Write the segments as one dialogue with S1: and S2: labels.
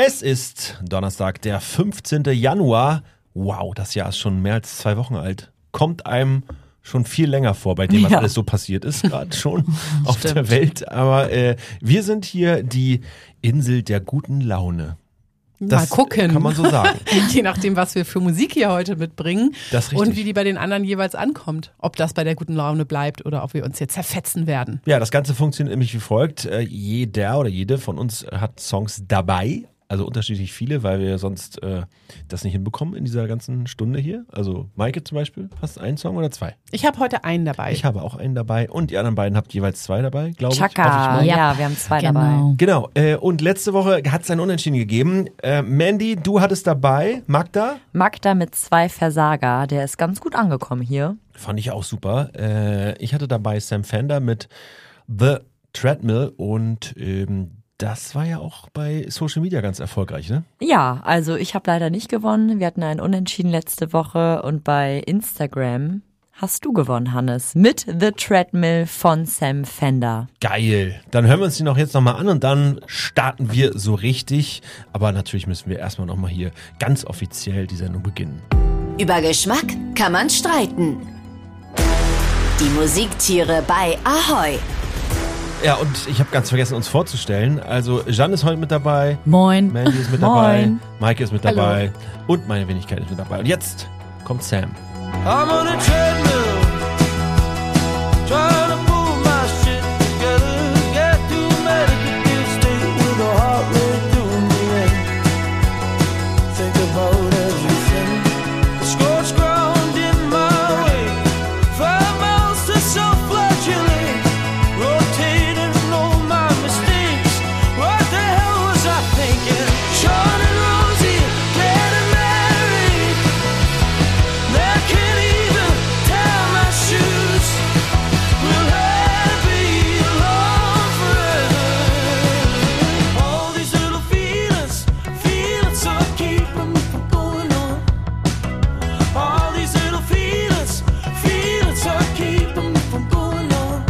S1: Es ist Donnerstag, der 15. Januar. Wow, das Jahr ist schon mehr als 2 Wochen alt. Kommt einem schon viel länger vor, bei dem, was alles so passiert ist, gerade schon auf der Welt. Aber wir sind hier die Insel der guten Laune.
S2: Das
S3: mal gucken.
S1: Kann man so sagen.
S3: Je nachdem, was wir für Musik hier heute mitbringen
S1: Das ist richtig.
S3: und wie die bei den anderen jeweils ankommt. Ob das bei der guten Laune bleibt oder ob wir uns jetzt zerfetzen werden.
S1: Ja, das Ganze funktioniert nämlich wie folgt. Jeder oder jede von uns hat Songs dabei. Also unterschiedlich viele, weil wir sonst das nicht hinbekommen in dieser ganzen Stunde hier. Also Maike zum Beispiel, hast du einen Song oder 2?
S3: Ich habe heute einen dabei.
S1: Ich habe auch einen dabei und die anderen beiden habt jeweils 2 dabei, glaube ich.
S2: Chaka,
S1: Hoffe ich mal.
S2: ja, wir haben 2 dabei.
S1: Genau, und letzte Woche hat es ein Unentschieden gegeben. Mandy, du hattest dabei, Magda?
S2: Magda mit 2 Versager, der ist ganz gut angekommen hier.
S1: Fand ich auch super. Ich hatte dabei Sam Fender mit The Treadmill und das war ja auch bei Social Media ganz erfolgreich, ne?
S2: Ja, also ich habe leider nicht gewonnen. Wir hatten einen Unentschieden letzte Woche und bei Instagram hast du gewonnen, Hannes, mit The Treadmill von Sam Fender.
S1: Geil. Dann hören wir uns die jetzt nochmal an und dann starten wir so richtig. Aber natürlich müssen wir erstmal nochmal hier ganz offiziell die Sendung beginnen.
S4: Über Geschmack kann man streiten. Die Musiktiere bei Ahoi.
S1: Ja, und ich habe ganz vergessen, uns vorzustellen. Also Jeanne ist heute mit dabei.
S2: Moin.
S1: Mandy ist mit dabei. Maike ist mit dabei. Und meine Wenigkeit ist mit dabei. Und jetzt kommt Sam.
S5: I'm on a treadmill, trying to pull my shit together. Get to medical state with a heart rate doing the end. Think about everything. The scorched ground in my way. 5 miles to self-flagellate. Rotating all my mistakes. What the hell was I thinking? Sean and Rosie getting married. They can't even tie my shoes. Will I be alone forever? All these little feelings are keeping me from going on. All these little feelings are keeping me from going on.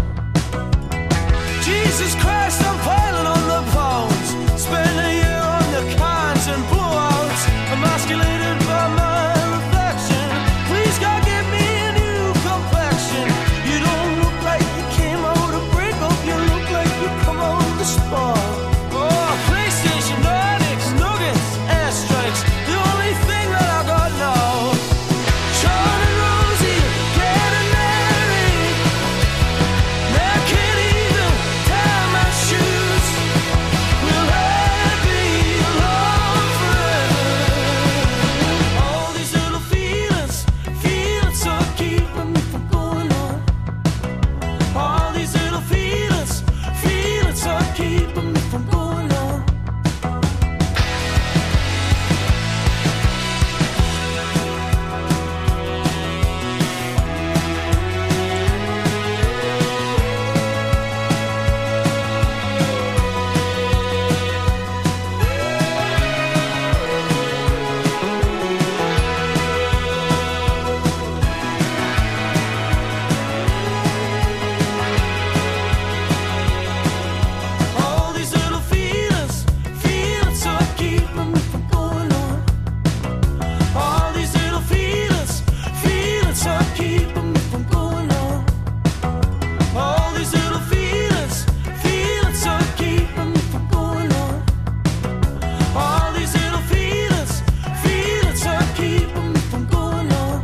S5: Jesus Christ, I'm piling on the pounds. Spend a year on the cons and blowouts. Emasculated by my reflection. Please God, give me a new complexion. You don't look like you came out of breakup. You look like you come out of the spa. Oh, PlayStation, Nordics, nuggets, airstrikes. The only thing that I got now. Sean and Rosie getting married. They can't even tie my shoes. Will I be alone forever? All these little feelings are keeping me from going on. All these little feelings are keeping me from going on. All these little feelings are keeping me from going on. All these little feelings are keeping me from going on. All these little feelings are keeping me from going on. All these little feelings are keeping me from going on.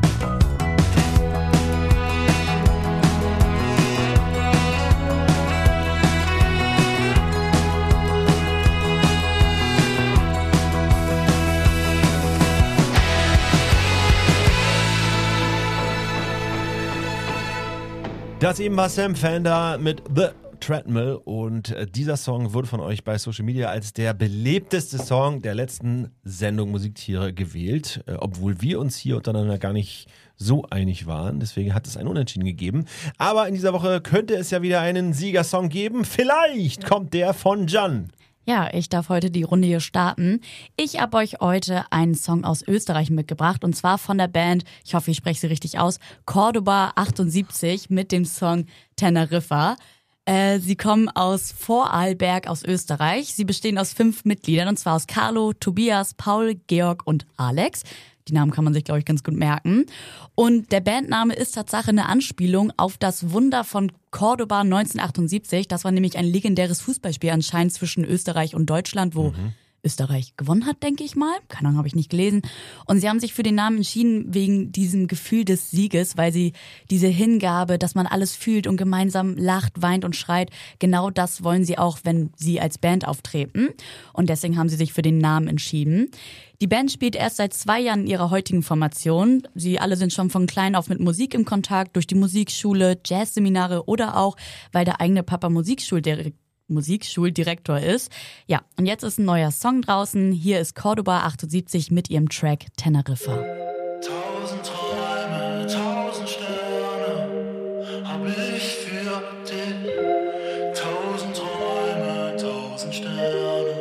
S1: Das eben war Sam Fender mit The Treadmill und dieser Song wurde von euch bei Social Media als der belebteste Song der letzten Sendung Musiktiere gewählt, obwohl wir uns hier untereinander gar nicht so einig waren. Deswegen hat es ein Unentschieden gegeben. Aber in dieser Woche könnte es ja wieder einen Siegersong geben. Vielleicht kommt der von Jan.
S6: Ja, ich darf heute die Runde hier starten. Ich habe euch heute einen Song aus Österreich mitgebracht und zwar von der Band, ich hoffe, ich spreche sie richtig aus, Cordoba 78 mit dem Song Teneriffa. Sie kommen aus Vorarlberg aus Österreich. Sie bestehen aus 5 Mitgliedern, und zwar aus Carlo, Tobias, Paul, Georg und Alex. Die Namen kann man sich, glaube ich, ganz gut merken. Und der Bandname ist tatsächlich eine Anspielung auf das Wunder von Cordoba 1978. Das war nämlich ein legendäres Fußballspiel anscheinend zwischen Österreich und Deutschland, wo Österreich gewonnen hat, denke ich mal. Keine Ahnung, habe ich nicht gelesen. Und sie haben sich für den Namen entschieden wegen diesem Gefühl des Sieges, weil sie diese Hingabe, dass man alles fühlt und gemeinsam lacht, weint und schreit, genau das wollen sie auch, wenn sie als Band auftreten. Und deswegen haben sie sich für den Namen entschieden. Die Band spielt erst seit 2 Jahren in ihrer heutigen Formation. Sie alle sind schon von klein auf mit Musik im Kontakt, durch die Musikschule, Jazzseminare oder auch, weil der eigene Papa Musikschuldirektor ist. Ja, und jetzt ist ein neuer Song draußen. Hier ist Cordoba 78 mit ihrem Track Teneriffa.
S5: 1000 Träume, 1000 Sterne hab ich für dich. 1000 Träume, 1000 Sterne.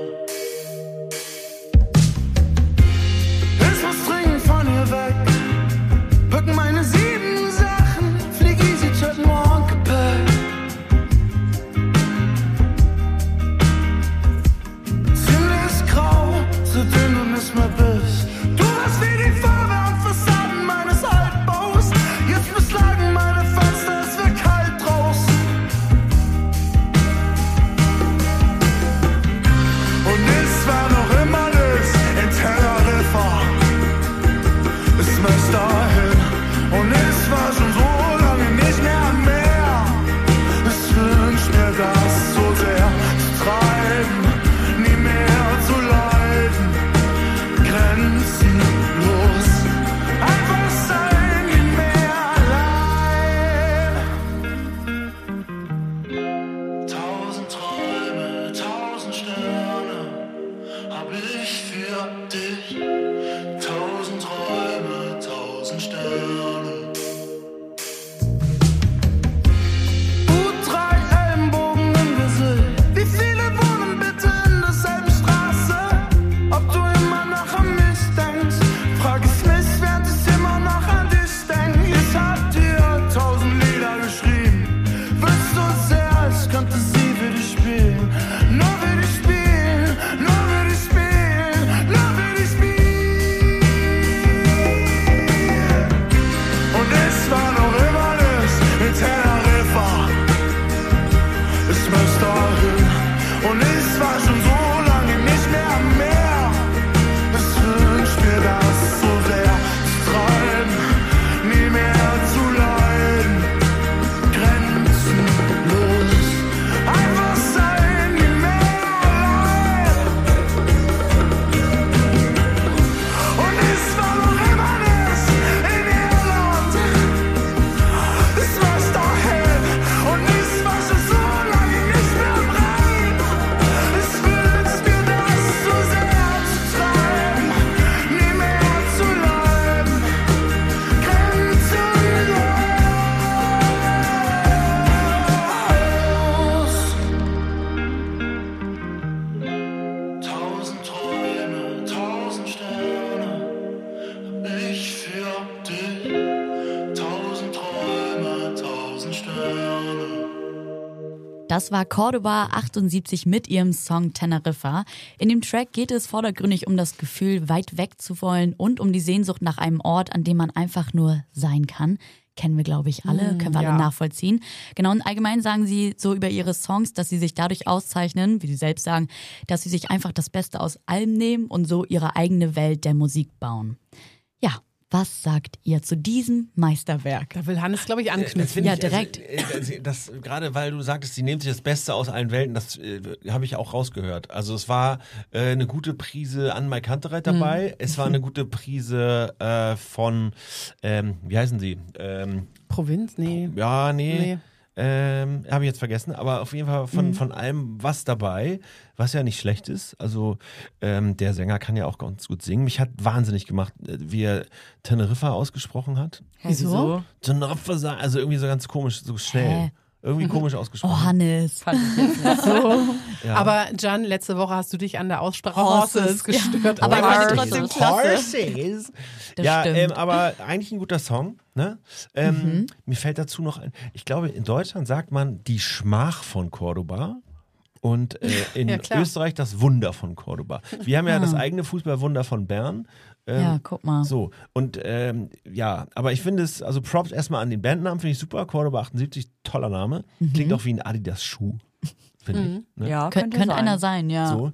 S5: Ich muss dringend von ihr weg. Packen meine 7 Sachen, flieg easy Jet morgen Gepäck. Zu dünn du nicht mehr bist. Du warst wie die Farbe und Fassaden meines Altbaus. Jetzt beschlagen meine Fenster, es wird kalt draußen. Und es war noch immer das in Teneriffa. Es möchte dahin. Und es war schon so lange nicht mehr am Meer. Ich wünsch mir das so sehr zu treiben, nie mehr zu leiden. Grenzenlos, einfach sein, nie mehr allein. 1000 Träume, 1000 Sterne hab ich für dich. 1000 Träume, 1000 Sterne. U3 Ellenbogen im Gesicht. Wie viele wohnen bitte in derselben Straße? Ob du immer noch an mich denkst, frag ich mich, während ich immer noch an dich denk. Ich hab dir 1000 Lieder geschrieben, willst du sehr, ich könnte sie für dich spielen. Nur für dich spielen, nur für dich spielen, nur für dich spielen. Und es war noch immer nicht in Teneriffa. Ich möchte dahin. Und es war schon so lange nicht mehr am Meer. Ich wünsch mir das so sehr zu treiben, nie mehr zu leiden. Grenzenlos, einfach sein, nie mehr allein. Und es war noch immer nicht in Irland. Ich möchte dahin. Und es war schon so lange nicht mehr am Rhein. Ich wünsch mir das so sehr zu treiben, nie mehr zu leiden. Grenzenlos. 1000 Träume, 1000 Sterne hab ich für dich. 1000 Träume, 1000 Sterne.
S6: Das war Cordoba 78 mit ihrem Song Teneriffa. In dem Track geht es vordergründig um das Gefühl, weit weg zu wollen und um die Sehnsucht nach einem Ort, an dem man einfach nur sein kann. Kennen wir, glaube ich, alle, können wir alle nachvollziehen. Genau, und allgemein sagen sie so über ihre Songs, dass sie sich dadurch auszeichnen, wie sie selbst sagen, dass sie sich einfach das Beste aus allem nehmen und so ihre eigene Welt der Musik bauen. Ja, was sagt ihr zu diesem Meisterwerk?
S3: Da will Hannes, glaube ich,
S1: Das
S3: anknüpfen.
S1: finde
S6: Ja,
S1: ich,
S6: direkt.
S1: Das, gerade weil du sagtest, sie nehmen sich das Beste aus allen Welten, das habe ich auch rausgehört. Also es war eine gute Prise an Mike Kantereit dabei, es war eine gute Prise von, wie heißen sie?
S3: Provinz? Nee.
S1: Ja, nee.
S3: Nee.
S1: Habe ich jetzt vergessen, aber auf jeden Fall von allem was dabei, was ja nicht schlecht ist. Also der Sänger kann ja auch ganz gut singen. Mich hat wahnsinnig gemacht, wie er Teneriffa ausgesprochen hat.
S3: Wieso?
S1: Teneriffa, also irgendwie so ganz komisch, so schnell. irgendwie komisch ausgesprochen.
S6: Oh, Hannes.
S2: Fand ich jetzt nicht so.
S1: Ja.
S3: Aber Jan, letzte Woche hast du dich an der Aussprache
S6: Horses,
S3: Horses gestört.
S6: ja. Aber ich fand die
S1: Horses.
S6: trotzdem klasse.
S1: Horses.
S6: Das
S1: Ja,
S6: stimmt.
S1: aber eigentlich ein guter Song. Ne? Mir fällt dazu noch ein, ich glaube, in Deutschland sagt man die Schmach von Cordoba. Und in
S3: Ja, klar.
S1: Österreich das Wunder von Cordoba. Wir haben ja das eigene Fußballwunder von Bern.
S6: Ja, guck mal.
S1: So, und ja, aber ich finde es, also Props erstmal an den Bandnamen, finde ich super. Cordoba 78, toller Name. Klingt auch wie ein Adidas-Schuh, finde ich. Ne?
S2: Ja,
S6: Könnte
S2: sein.
S6: einer sein, ja.
S1: So,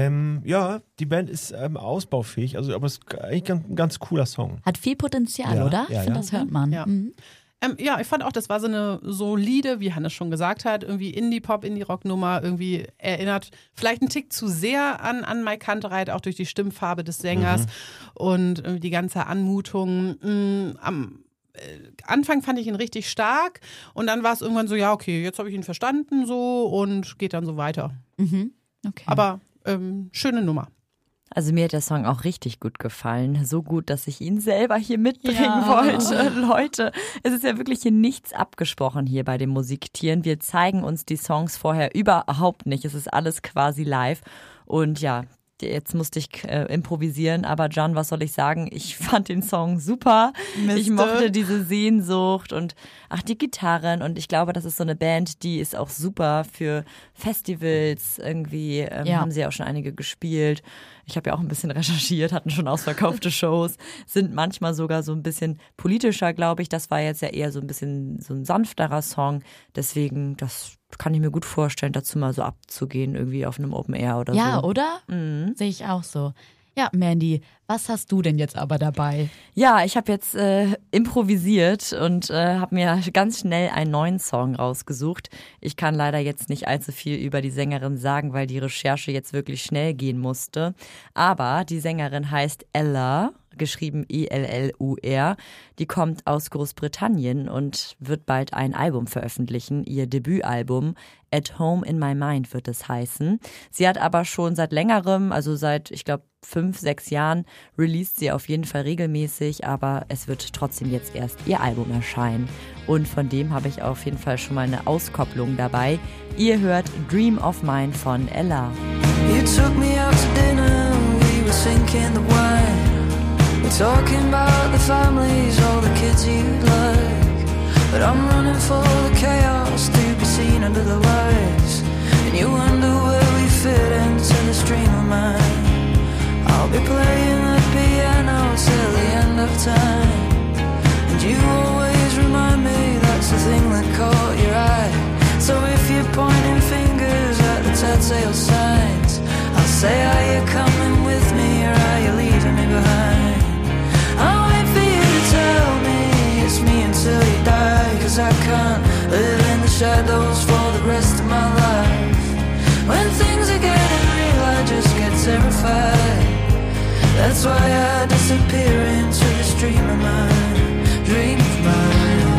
S1: ja, die Band ist ausbaufähig, also aber es ist eigentlich ein ganz cooler Song.
S6: Hat viel Potenzial,
S1: Ja,
S6: oder?
S1: ja,
S6: Ich finde,
S1: ja.
S6: das hört man.
S3: Ja.
S6: Mhm.
S3: Ja, ich fand auch, das war so eine solide, wie Hannes schon gesagt hat, irgendwie Indie-Pop, Indie-Rock-Nummer, irgendwie erinnert vielleicht einen Tick zu sehr an Mike Kantereit, auch durch die Stimmfarbe des Sängers und irgendwie die ganze Anmutung. Am Anfang fand ich ihn richtig stark und dann war es irgendwann so, ja, okay, jetzt habe ich ihn verstanden so und geht dann so weiter.
S6: Mhm. Okay.
S3: Aber schöne Nummer.
S2: Also mir hat der Song auch richtig gut gefallen. So gut, dass ich ihn selber hier mitbringen
S6: Ja.
S2: wollte. Leute, es ist ja wirklich hier nichts abgesprochen hier bei den Musiktieren. Wir zeigen uns die Songs vorher überhaupt nicht. Es ist alles quasi live. Und ja, jetzt musste ich improvisieren. Aber Jan, was soll ich sagen? Ich fand den Song super. Ich mochte diese Sehnsucht und die Gitarren. Und ich glaube, das ist so eine Band, die ist auch super für Festivals. Irgendwie haben sie ja auch schon einige gespielt. Ich habe ja auch ein bisschen recherchiert, hatten schon ausverkaufte Shows, sind manchmal sogar so ein bisschen politischer, glaube ich. Das war jetzt ja eher so ein bisschen so ein sanfterer Song. Deswegen, das kann ich mir gut vorstellen, dazu mal so abzugehen, irgendwie auf einem Open Air oder so.
S6: Ja, oder? Sehe ich auch so. Ja, Mandy, was hast du denn jetzt aber dabei?
S2: Ja, ich habe jetzt improvisiert und habe mir ganz schnell einen neuen Song rausgesucht. Ich kann leider jetzt nicht allzu viel über die Sängerin sagen, weil die Recherche jetzt wirklich schnell gehen musste. Aber die Sängerin heißt Ella, geschrieben E-L-L-U-R. Die kommt aus Großbritannien und wird bald ein Album veröffentlichen, ihr Debütalbum. At Home in My Mind wird es heißen. Sie hat aber schon seit längerem, also seit, ich glaube, 5-6 Jahren, released sie auf jeden Fall regelmäßig, aber es wird trotzdem jetzt erst ihr Album erscheinen. Und von dem habe ich auf jeden Fall schon mal eine Auskopplung dabei. Ihr hört Dream of Mine von Ella.
S5: You took me out to dinner, we were sinking the wine. We're talking about the families, all the kids you'd like. But I'm running for the chaos to be seen under the lights. And you wonder where we fit into this dream of mine. I'll be playing the piano till the end of time. And you always remind me that's the thing that caught your eye. So if you're pointing fingers at the telltale signs, I'll say, are you coming with me or are you leaving me behind? I'll wait for you to tell me it's me until you die. Cause I can't live in the shadows for the rest of my life. When things are getting real I just get terrified. That's why I disappear into this dream of mine. Dream of mine.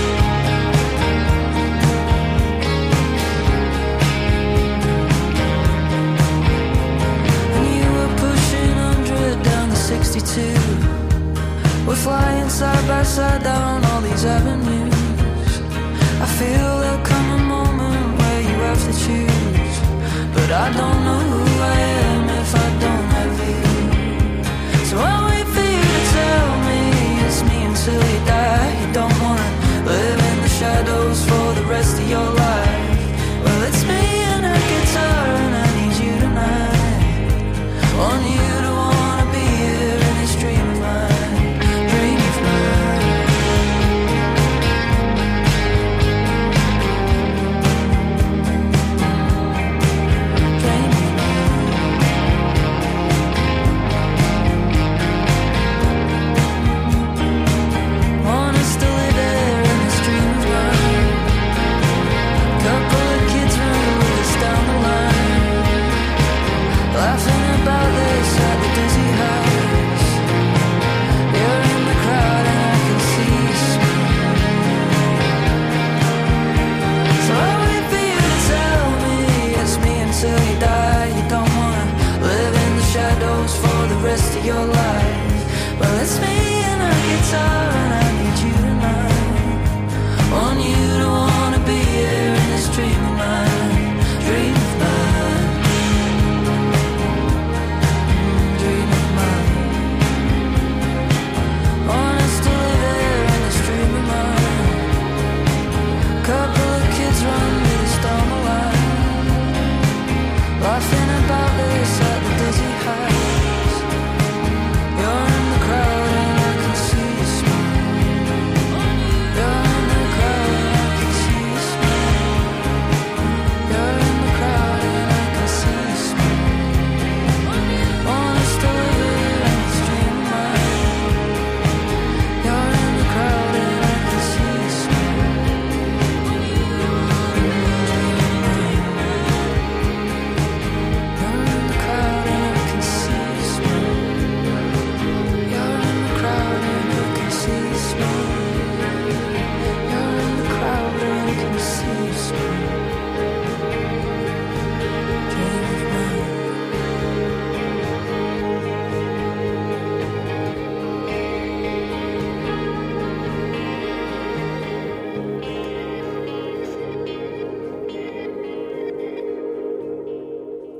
S5: When you were pushing 100 down the 62, we're flying side by side down all these avenues. I feel there'll come a moment where you have to choose, but I don't know who I am if I don't have you. So I'll wait for you to tell me it's me until you die. You don't wanna live in the shadows for the rest of your life. Well, it's me and a guitar and I need you tonight. Want you to wanna be here in this dream of mine. Dream of mine. Dream of mine.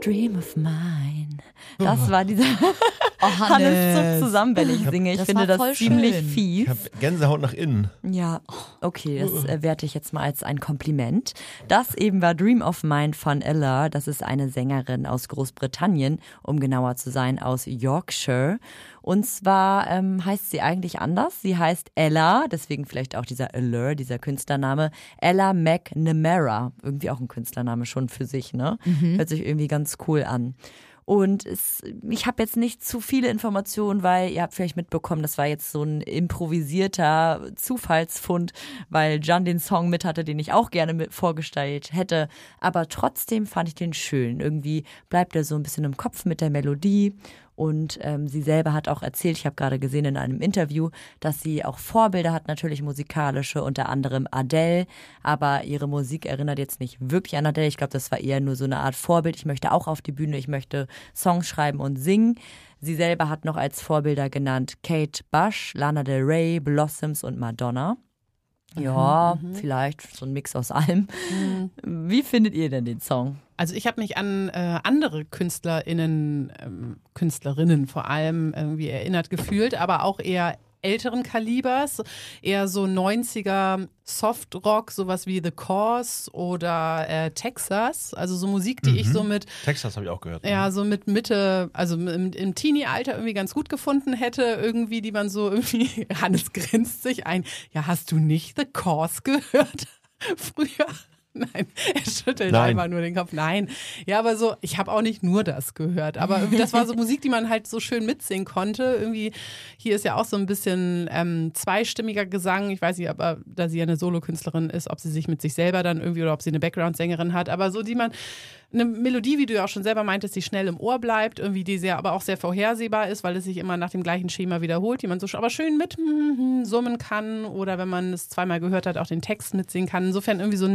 S2: Dream of Mine. Das war dieser Hannes zuckt zusammen, wenn ich singe. Ich
S6: Das
S2: finde
S6: war voll
S2: das ziemlich
S6: schön.
S2: fies.
S1: Ich habe Gänsehaut nach innen.
S2: Ja, okay, das werte ich jetzt mal als ein Kompliment. Das eben war Dream of Mine von Ella. Das ist eine Sängerin aus Großbritannien, um genauer zu sein, aus Yorkshire. Und zwar heißt sie eigentlich anders. Sie heißt Ella, deswegen vielleicht auch dieser Allure, dieser Künstlername. Ella McNamara. Irgendwie auch ein Künstlername schon für sich, ne? Hört sich irgendwie ganz cool an. Und ich habe jetzt nicht zu viele Informationen, weil ihr habt vielleicht mitbekommen, das war jetzt so ein improvisierter Zufallsfund, weil Jan den Song mit hatte, den ich auch gerne mit vorgestellt hätte. Aber trotzdem fand ich den schön. Irgendwie bleibt er so ein bisschen im Kopf mit der Melodie. Und sie selber hat auch erzählt, ich habe gerade gesehen in einem Interview, dass sie auch Vorbilder hat, natürlich musikalische, unter anderem Adele. Aber ihre Musik erinnert jetzt nicht wirklich an Adele. Ich glaube, das war eher nur so eine Art Vorbild. Ich möchte auch auf die Bühne, ich möchte Songs schreiben und singen. Sie selber hat noch als Vorbilder genannt Kate Bush, Lana Del Rey, Blossoms und Madonna. Ja, vielleicht so ein Mix aus allem. Wie findet ihr denn den Song?
S3: Also ich habe mich an andere Künstlerinnen vor allem irgendwie erinnert gefühlt, aber auch eher älteren Kalibers, eher so 90er Softrock, sowas wie The Cause oder Texas, also so Musik, die ich so mit
S1: Texas habe ich auch gehört.
S3: ja, so mit Mitte, also im Teenie-Alter irgendwie ganz gut gefunden hätte, irgendwie, die man so irgendwie, Hannes grinst sich ein, ja, hast du nicht The Cause gehört früher? Nein, er schüttelt einfach nur den Kopf. Nein, ja, aber so, ich habe auch nicht nur das gehört, aber irgendwie, das war so Musik, die man halt so schön mitsingen konnte. Irgendwie, hier ist ja auch so ein bisschen zweistimmiger Gesang. Ich weiß nicht, aber da sie ja eine Solokünstlerin ist, ob sie sich mit sich selber dann irgendwie oder ob sie eine Background-Sängerin hat, aber so, die man, eine Melodie, wie du ja auch schon selber meintest, die schnell im Ohr bleibt, irgendwie, die sehr, aber auch sehr vorhersehbar ist, weil es sich immer nach dem gleichen Schema wiederholt, die man so aber schön mit summen kann oder wenn man es zweimal gehört hat, auch den Text mitsingen kann. Insofern irgendwie so ein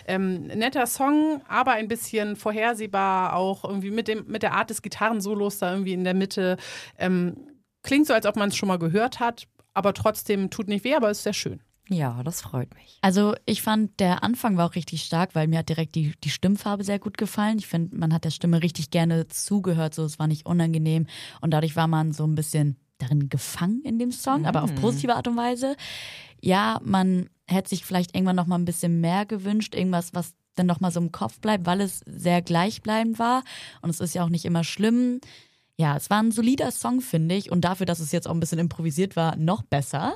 S3: netter Song, aber ein bisschen vorhersehbar, auch irgendwie mit der Art des Gitarrensolos da irgendwie in der Mitte. Klingt so, als ob man es schon mal gehört hat, aber trotzdem tut nicht weh, aber ist sehr schön.
S2: Ja, das freut mich.
S6: Also ich fand, der Anfang war auch richtig stark, weil mir hat direkt die Stimmfarbe sehr gut gefallen. Ich finde, man hat der Stimme richtig gerne zugehört, so es war nicht unangenehm und dadurch war man so ein bisschen darin gefangen in dem Song, aber auf positive Art und Weise. Ja, man hätte sich vielleicht irgendwann noch mal ein bisschen mehr gewünscht, irgendwas, was dann noch mal so im Kopf bleibt, weil es sehr gleichbleibend war und es ist ja auch nicht immer schlimm. Ja, es war ein solider Song, finde ich. Und dafür, dass es jetzt auch ein bisschen improvisiert war, noch besser.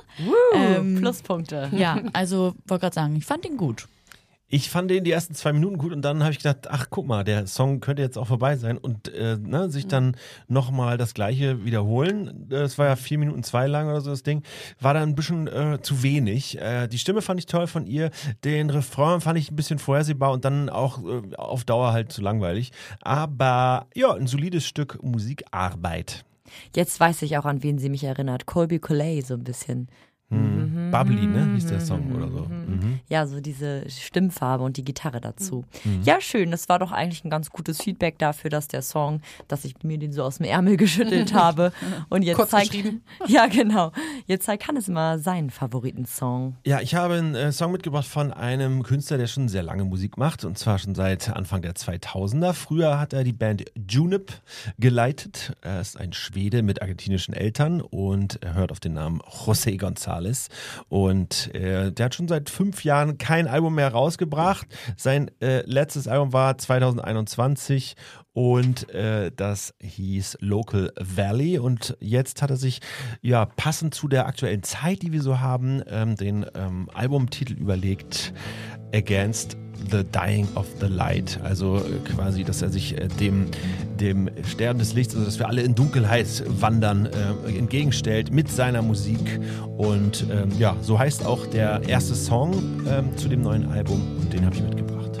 S2: Pluspunkte.
S6: Ja, also wollte gerade sagen, ich fand ihn gut.
S1: Ich fand den die ersten 2 Minuten gut und dann habe ich gedacht, ach guck mal, der Song könnte jetzt auch vorbei sein und sich dann nochmal das Gleiche wiederholen. Das war ja 4 Minuten 2 lang oder so das Ding. War dann ein bisschen zu wenig. Die Stimme fand ich toll von ihr. Den Refrain fand ich ein bisschen vorhersehbar und dann auch auf Dauer halt zu langweilig. Aber ja, ein solides Stück Musikarbeit.
S2: Jetzt weiß ich auch, an wen sie mich erinnert. Colby Colley so ein bisschen.
S1: Bubbly, ne? Hieß der Song oder so.
S2: Ja, so diese Stimmfarbe und die Gitarre dazu. Ja, schön. Das war doch eigentlich ein ganz gutes Feedback dafür, dass der Song, dass ich mir den so aus dem Ärmel geschüttelt habe. Und jetzt
S3: Kurz
S2: zeigt,
S3: geschrieben.
S2: ja genau, jetzt zeigt Hannes mal seinen Favoritensong.
S1: Ja, ich habe einen Song mitgebracht von einem Künstler, der schon sehr lange Musik macht und zwar schon seit Anfang der 2000er. Früher hat er die Band Junip geleitet. Er ist ein Schwede mit argentinischen Eltern und er hört auf den Namen José González. Und der hat schon seit 5 Jahren kein Album mehr rausgebracht. Sein letztes Album war 2021 und das hieß Local Valley. Und jetzt hat er sich ja passend zu der aktuellen Zeit, die wir so haben, den Albumtitel überlegt, Against the Dying of the Light, also quasi, dass er sich dem Sterben des Lichts, also dass wir alle in Dunkelheit wandern, entgegenstellt mit seiner Musik und ja, so heißt auch der erste Song zu dem neuen Album und den habe ich mitgebracht.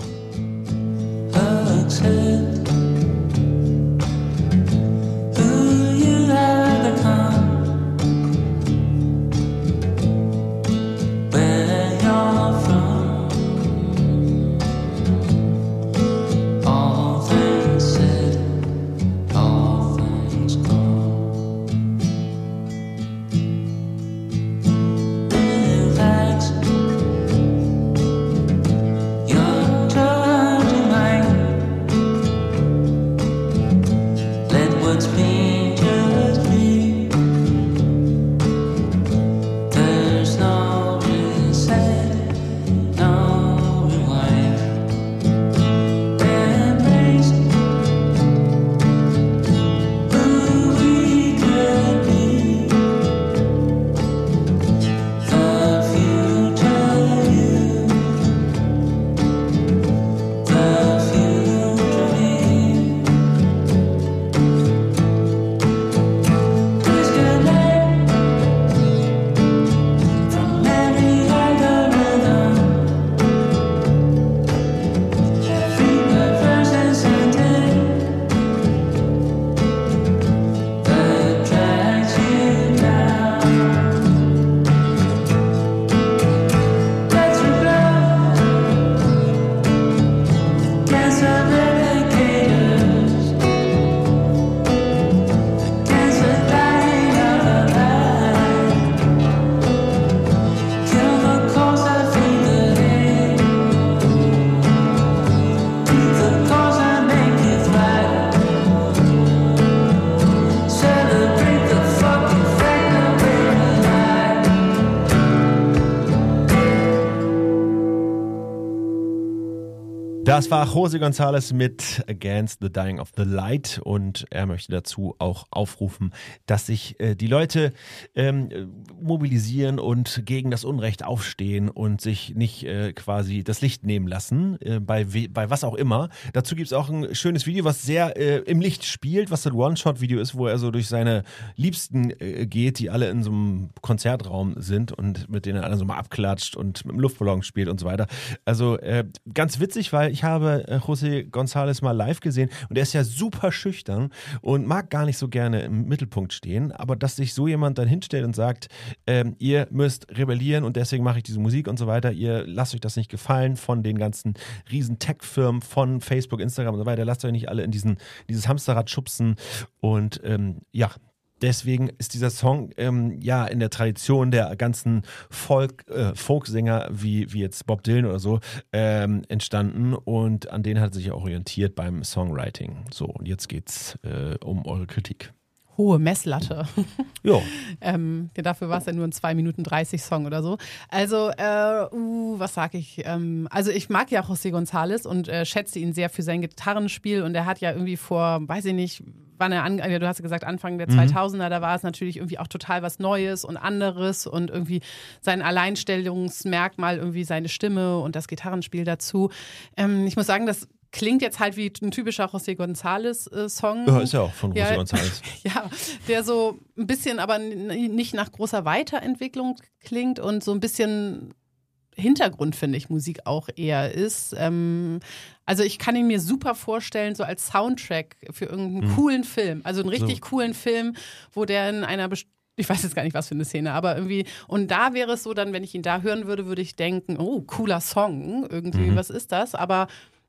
S1: Das war José González mit Against the Dying of the Light und er möchte dazu auch aufrufen, dass sich die Leute mobilisieren und gegen das Unrecht aufstehen und sich nicht quasi das Licht nehmen lassen, bei was auch immer. Dazu gibt es auch ein schönes Video, was sehr im Licht spielt, was ein One-Shot-Video ist, wo er so durch seine Liebsten geht, die alle in so einem Konzertraum sind und mit denen er alle so mal abklatscht und mit dem Luftballon spielt und so weiter. Also ganz witzig, weil ich habe José González mal live gesehen und er ist ja super schüchtern und mag gar nicht so gerne im Mittelpunkt stehen, aber dass sich so jemand dann hinstellt und sagt, ihr müsst rebellieren und deswegen mache ich diese Musik und so weiter, ihr lasst euch das nicht gefallen von den ganzen riesen Tech-Firmen, von Facebook, Instagram und so weiter, lasst euch nicht alle in dieses Hamsterrad schubsen und deswegen ist dieser Song in der Tradition der ganzen Folksänger wie jetzt Bob Dylan oder so entstanden und an denen hat er sich auch orientiert beim Songwriting. So, und jetzt geht's um eure Kritik.
S3: Hohe Messlatte.
S1: Ja.
S3: Dafür war es ja nur ein 2 Minuten 30 Song oder so. Also, was sag ich? Also ich mag ja José González und schätze ihn sehr für sein Gitarrenspiel und er hat ja irgendwie vor, weiß ich nicht, wann du hast ja gesagt Anfang der 2000er, da war es natürlich irgendwie auch total was Neues und anderes und irgendwie sein Alleinstellungsmerkmal, irgendwie seine Stimme und das Gitarrenspiel dazu. Ich muss sagen, das klingt jetzt halt wie ein typischer José González-Song.
S1: Ja, ist ja auch von José González.
S3: Ja, der so ein bisschen aber nicht nach großer Weiterentwicklung klingt und so ein bisschen Hintergrund, finde ich, Musik auch eher ist. Also ich kann ihn mir super vorstellen, so als Soundtrack für irgendeinen coolen Film. Also einen richtig coolen Film, wo der in einer ich weiß jetzt gar nicht, was für eine Szene, aber irgendwie, und da wäre es so dann, wenn ich ihn da hören würde, würde ich denken, oh, cooler Song, irgendwie, was ist das? Aber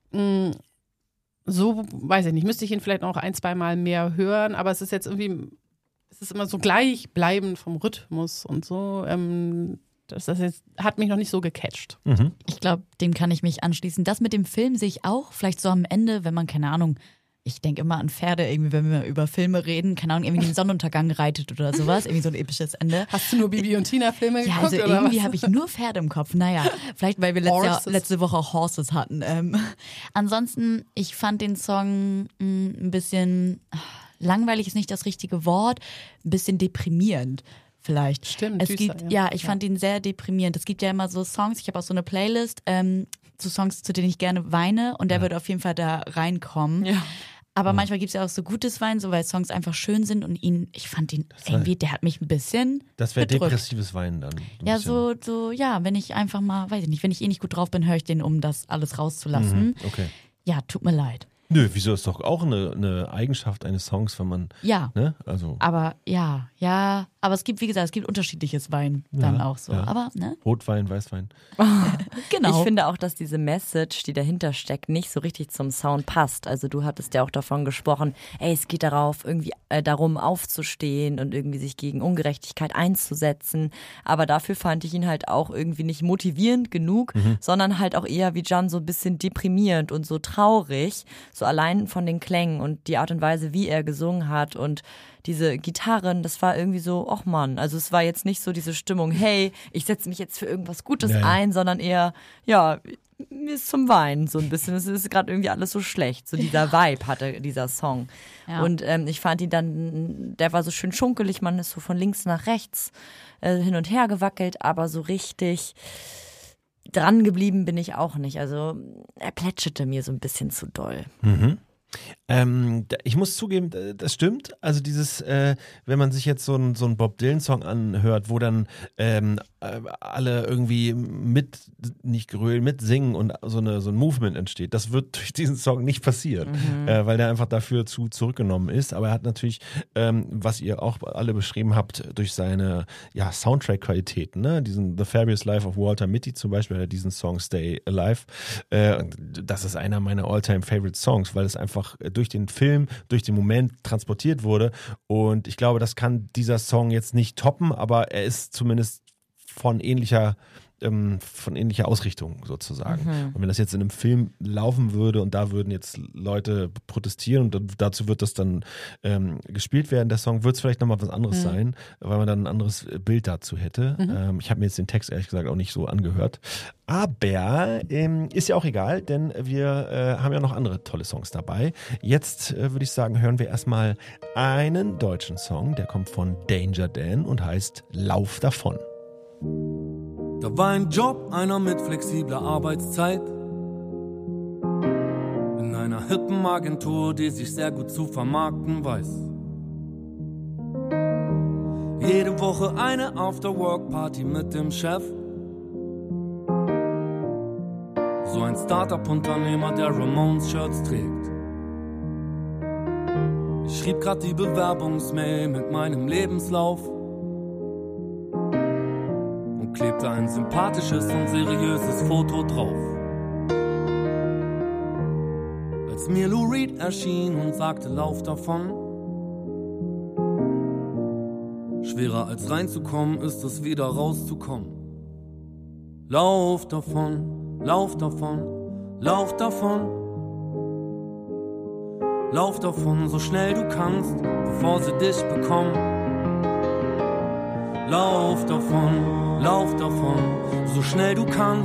S3: so, weiß ich nicht, müsste ich ihn vielleicht noch 1-2 Mal mehr hören, aber es ist jetzt irgendwie, es ist immer so gleichbleibend vom Rhythmus und so. Das jetzt, hat mich noch nicht so gecatcht.
S1: Mhm.
S6: Ich glaube, dem kann ich mich anschließen. Das mit dem Film sehe ich auch, vielleicht so am Ende, wenn man, keine Ahnung, ich denke immer an Pferde, irgendwie, wenn wir über Filme reden, keine Ahnung, irgendwie den Sonnenuntergang reitet oder sowas, irgendwie so ein episches Ende.
S3: Hast du nur Bibi und Tina Filme geguckt?
S6: Ja, also
S3: oder
S6: irgendwie
S3: was?
S6: habe ich nur Pferde im Kopf. Naja, vielleicht, weil wir letzte Woche auch Horses hatten. Ansonsten, ich fand den Song ein bisschen, langweilig ist nicht das richtige Wort, ein bisschen deprimierend. Vielleicht.
S3: Stimmt,
S6: es
S3: düster,
S6: gibt, ich fand ihn sehr deprimierend. Es gibt ja immer so Songs, ich habe auch so eine Playlist, zu Songs, zu denen ich gerne weine und der wird auf jeden Fall da reinkommen.
S3: Ja.
S6: Aber manchmal gibt es ja auch so gutes Weinen, so weil Songs einfach schön sind und ich fand ihn irgendwie, der hat mich ein bisschen
S1: Das wäre
S6: bedrückt.
S1: depressives Weinen dann.
S6: Ja, so, wenn ich einfach mal, weiß ich nicht, wenn ich nicht gut drauf bin, höre ich den, um das alles rauszulassen.
S1: Okay.
S6: Ja, tut mir leid.
S1: Nö, wieso ist doch auch eine Eigenschaft eines Songs, wenn man,
S6: Ja,
S1: ne, also
S6: aber aber es gibt, wie gesagt, es gibt unterschiedliches Wein dann auch so.
S1: ja.
S6: Aber, ne?
S1: Rotwein, Weißwein.
S6: Genau.
S2: Ich finde auch, dass diese Message, die dahinter steckt, nicht so richtig zum Sound passt. Also du hattest ja auch davon gesprochen, es geht darum aufzustehen und irgendwie sich gegen Ungerechtigkeit einzusetzen. Aber dafür fand ich ihn halt auch irgendwie nicht motivierend genug, sondern halt auch eher wie Can so ein bisschen deprimierend und so traurig. So allein von den Klängen und die Art und Weise, wie er gesungen hat und diese Gitarren, das war irgendwie so, ach Mann, also es war jetzt nicht so diese Stimmung, hey, ich setze mich jetzt für irgendwas Gutes ein, sondern eher, mir ist zum Weinen so ein bisschen, es ist gerade irgendwie alles so schlecht, so dieser Vibe hatte dieser Song. Ja. Und ich fand ihn dann, der war so schön schunkelig, man ist so von links nach rechts hin und her gewackelt, aber so richtig dran geblieben bin ich auch nicht. Also er plätscherte mir so ein bisschen zu doll.
S1: Ich muss zugeben, das stimmt. Also dieses, wenn man sich jetzt so einen Bob Dylan-Song anhört, wo dann alle irgendwie nicht grölen, mitsingen und so ein Movement entsteht, das wird durch diesen Song nicht passieren, weil der einfach dafür zu zurückgenommen ist. Aber er hat natürlich, was ihr auch alle beschrieben habt, durch seine Soundtrack-Qualitäten, ne? Diesen The Fabulous Life of Walter Mitty zum Beispiel, hat er diesen Song Stay Alive. Das ist einer meiner All-Time-Favorite-Songs, weil es einfach durch den Film, durch den Moment transportiert wurde. Und ich glaube, das kann dieser Song jetzt nicht toppen, aber er ist zumindest von ähnlicher von ähnlicher Ausrichtung sozusagen. Und wenn das jetzt in einem Film laufen würde und da würden jetzt Leute protestieren und dazu wird das dann gespielt werden, der Song, wird es vielleicht nochmal was anderes sein, weil man dann ein anderes Bild dazu hätte. Ich habe mir jetzt den Text ehrlich gesagt auch nicht so angehört. Aber ist ja auch egal, denn wir haben ja noch andere tolle Songs dabei. Jetzt würde ich sagen, hören wir erstmal einen deutschen Song, der kommt von Danger Dan und heißt Lauf davon.
S7: Da war ein Job, einer mit flexibler Arbeitszeit. In einer hippen Agentur, die sich sehr gut zu vermarkten weiß. Jede Woche eine After-Work-Party mit dem Chef. So ein Start-up-Unternehmer, der Ramones-Shirts trägt. Ich schrieb grad die Bewerbungsmail mit meinem Lebenslauf und klebte ein sympathisches und seriöses Foto drauf. Als mir Lou Reed erschien und sagte, lauf davon. Schwerer als reinzukommen ist es, wieder rauszukommen. Lauf davon, lauf davon, lauf davon. Lauf davon, so schnell du kannst, bevor sie dich bekommen. Lauf davon, so schnell du kannst.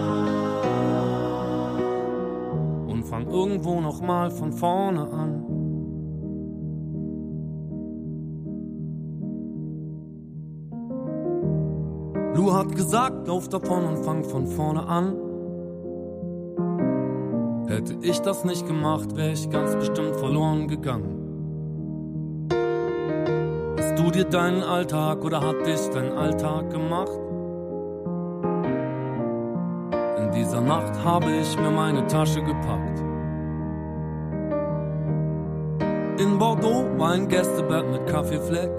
S7: Und fang irgendwo nochmal von vorne an. Lou hat gesagt, lauf davon und fang von vorne an. Hätte ich das nicht gemacht, wäre ich ganz bestimmt verloren gegangen. Hast du dir deinen Alltag oder hat dich dein Alltag gemacht? In dieser Nacht habe ich mir meine Tasche gepackt. In Bordeaux war ein Gästebett mit Kaffeefleck.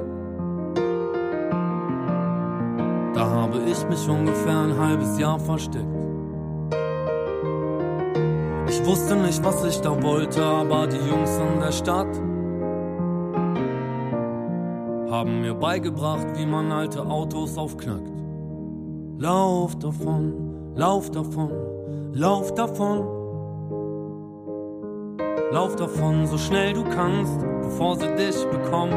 S7: Da habe ich mich ungefähr ein halbes Jahr versteckt. Ich wusste nicht, was ich da wollte, aber die Jungs in der Stadt haben mir beigebracht, wie man alte Autos aufknackt. Lauf davon, lauf davon, lauf davon. Lauf davon, so schnell du kannst, bevor sie dich bekommen.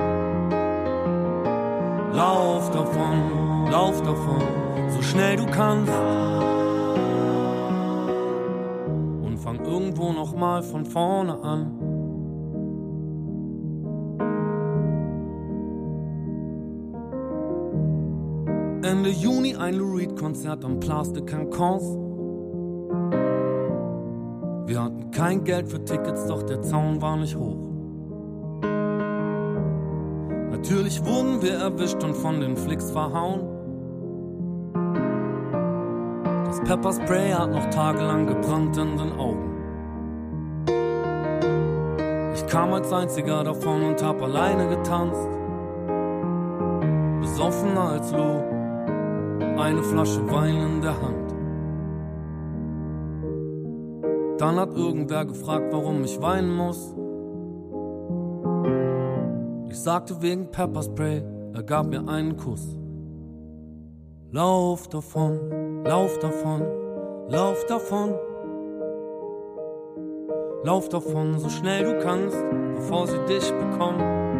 S7: Lauf davon, so schnell du kannst. Fang irgendwo nochmal von vorne an. Ende Juni ein Lou Reed Konzert am Place de Cancans. Wir hatten kein Geld für Tickets, doch der Zaun war nicht hoch. Natürlich wurden wir erwischt und von den Flicks verhauen. Das Pepperspray hat noch tagelang gebrannt in den Augen. Ich kam als einziger davon und hab alleine getanzt. Besoffener als Lou, eine Flasche Wein in der Hand. Dann hat irgendwer gefragt, warum ich weinen muss. Ich sagte wegen Pepperspray, er gab mir einen Kuss. Lauf davon, lauf davon, lauf davon. Lauf davon, so schnell du kannst, bevor sie dich bekommen.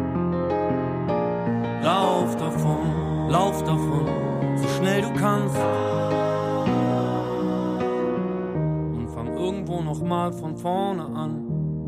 S7: Lauf davon, so schnell du kannst. Und fang irgendwo nochmal von vorne an.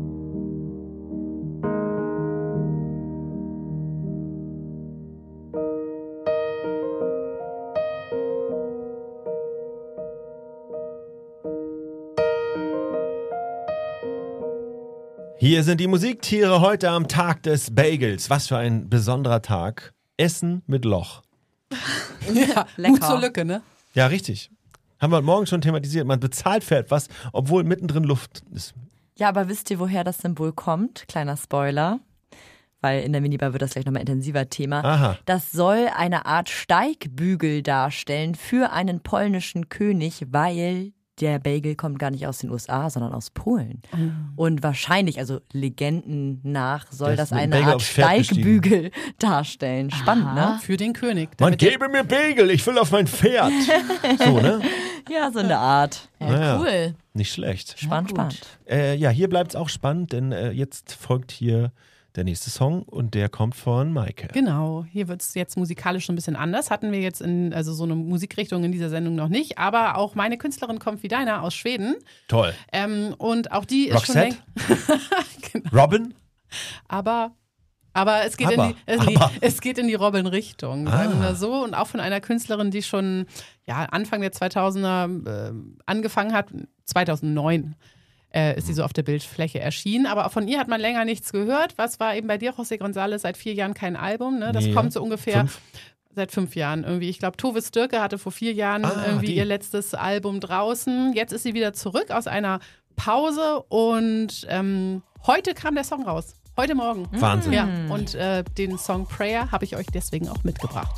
S1: Hier sind die Musiktiere heute am Tag des Bagels. Was für ein besonderer Tag. Essen mit Loch.
S3: Ja,
S2: Lecker.
S3: Mut zur Lücke, ne?
S1: Ja, richtig. Haben wir heute Morgen schon thematisiert. Man bezahlt für etwas, obwohl mittendrin Luft ist.
S2: Ja, aber wisst ihr, woher das Symbol kommt? Kleiner Spoiler. Weil in der Minibar wird das gleich nochmal intensiver Thema.
S1: Aha.
S2: Das soll eine Art Steigbügel darstellen für einen polnischen König, weil der Bagel kommt gar nicht aus den USA, sondern aus Polen. Und wahrscheinlich, also Legenden nach, soll
S1: Der ist
S2: das
S1: mit dem
S2: eine
S1: Bagel
S2: Art
S1: aufs Pferd
S2: Steigbügel darstellen. Spannend, ne?
S3: Für den König.
S1: Man
S3: damit er-
S1: gebe mir Bagel, ich will auf mein Pferd. So, ne?
S2: Ja, so eine Art.
S1: Naja,
S6: Cool.
S1: nicht schlecht.
S2: Spannend, spannend.
S1: Ja, hier bleibt es auch spannend, denn jetzt folgt hier der nächste Song und der kommt von Maike.
S3: Genau, hier wird es jetzt musikalisch schon ein bisschen anders. Hatten wir jetzt also so eine Musikrichtung in dieser Sendung noch nicht. Aber auch meine Künstlerin kommt wie deiner aus Schweden.
S1: Toll.
S3: Und auch die ist
S1: Roxette?
S3: schon genau.
S1: Robin?
S3: Aber es geht,
S1: Aber.
S3: es geht in die Robin-Richtung, sagen wir mal so. Und auch von einer Künstlerin, die schon Anfang der 2000er angefangen hat, 2009 ist sie so auf der Bildfläche erschienen. Aber auch von ihr hat man länger nichts gehört. Was war eben bei dir, José González, seit 4 Jahren kein Album? Ne? Das
S1: Nee,
S3: kommt so ungefähr
S1: 5.
S3: seit 5 Jahren irgendwie. Ich glaube, Tove Styrke hatte vor 4 Jahren irgendwie
S1: die.
S3: ihr letztes Album draußen. Jetzt ist sie wieder zurück aus einer Pause und heute kam der Song raus. Heute Morgen.
S1: Wahnsinn.
S3: Ja, und den Song Prayer habe ich euch deswegen auch mitgebracht.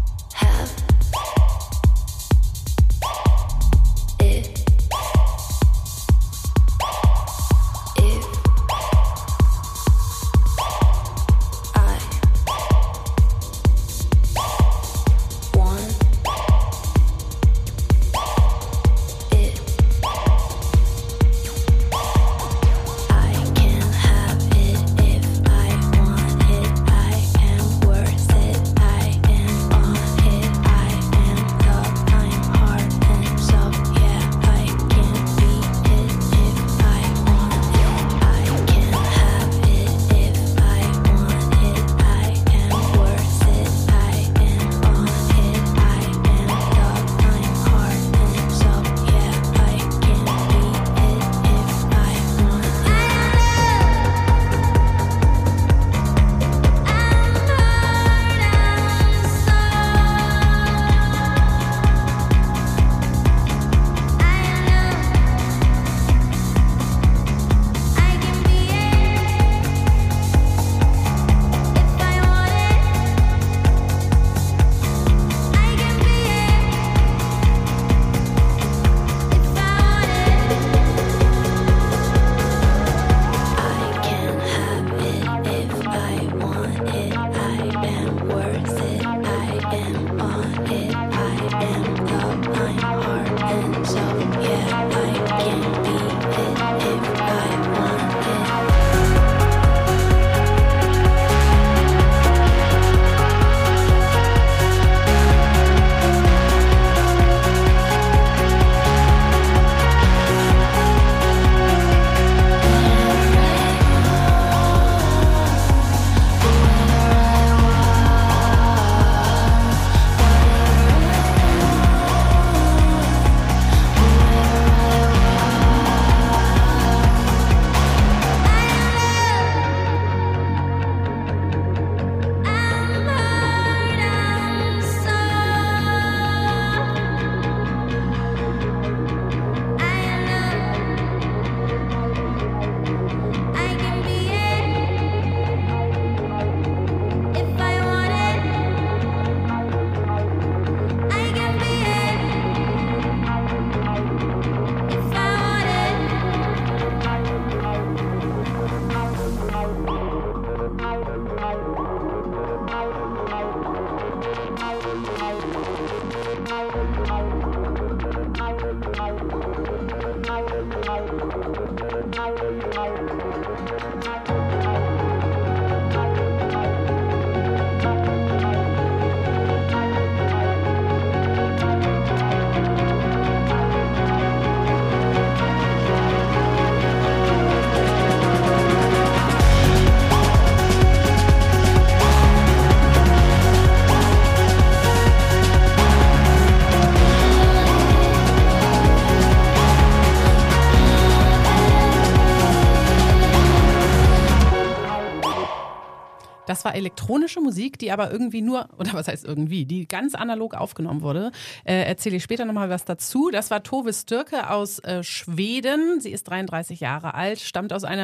S3: Das war elektronische Musik, die aber irgendwie nur, oder was heißt irgendwie, die ganz analog aufgenommen wurde. Erzähle ich später nochmal was dazu. Das war Tove Styrke aus Schweden. Sie ist 33 Jahre alt, stammt aus einer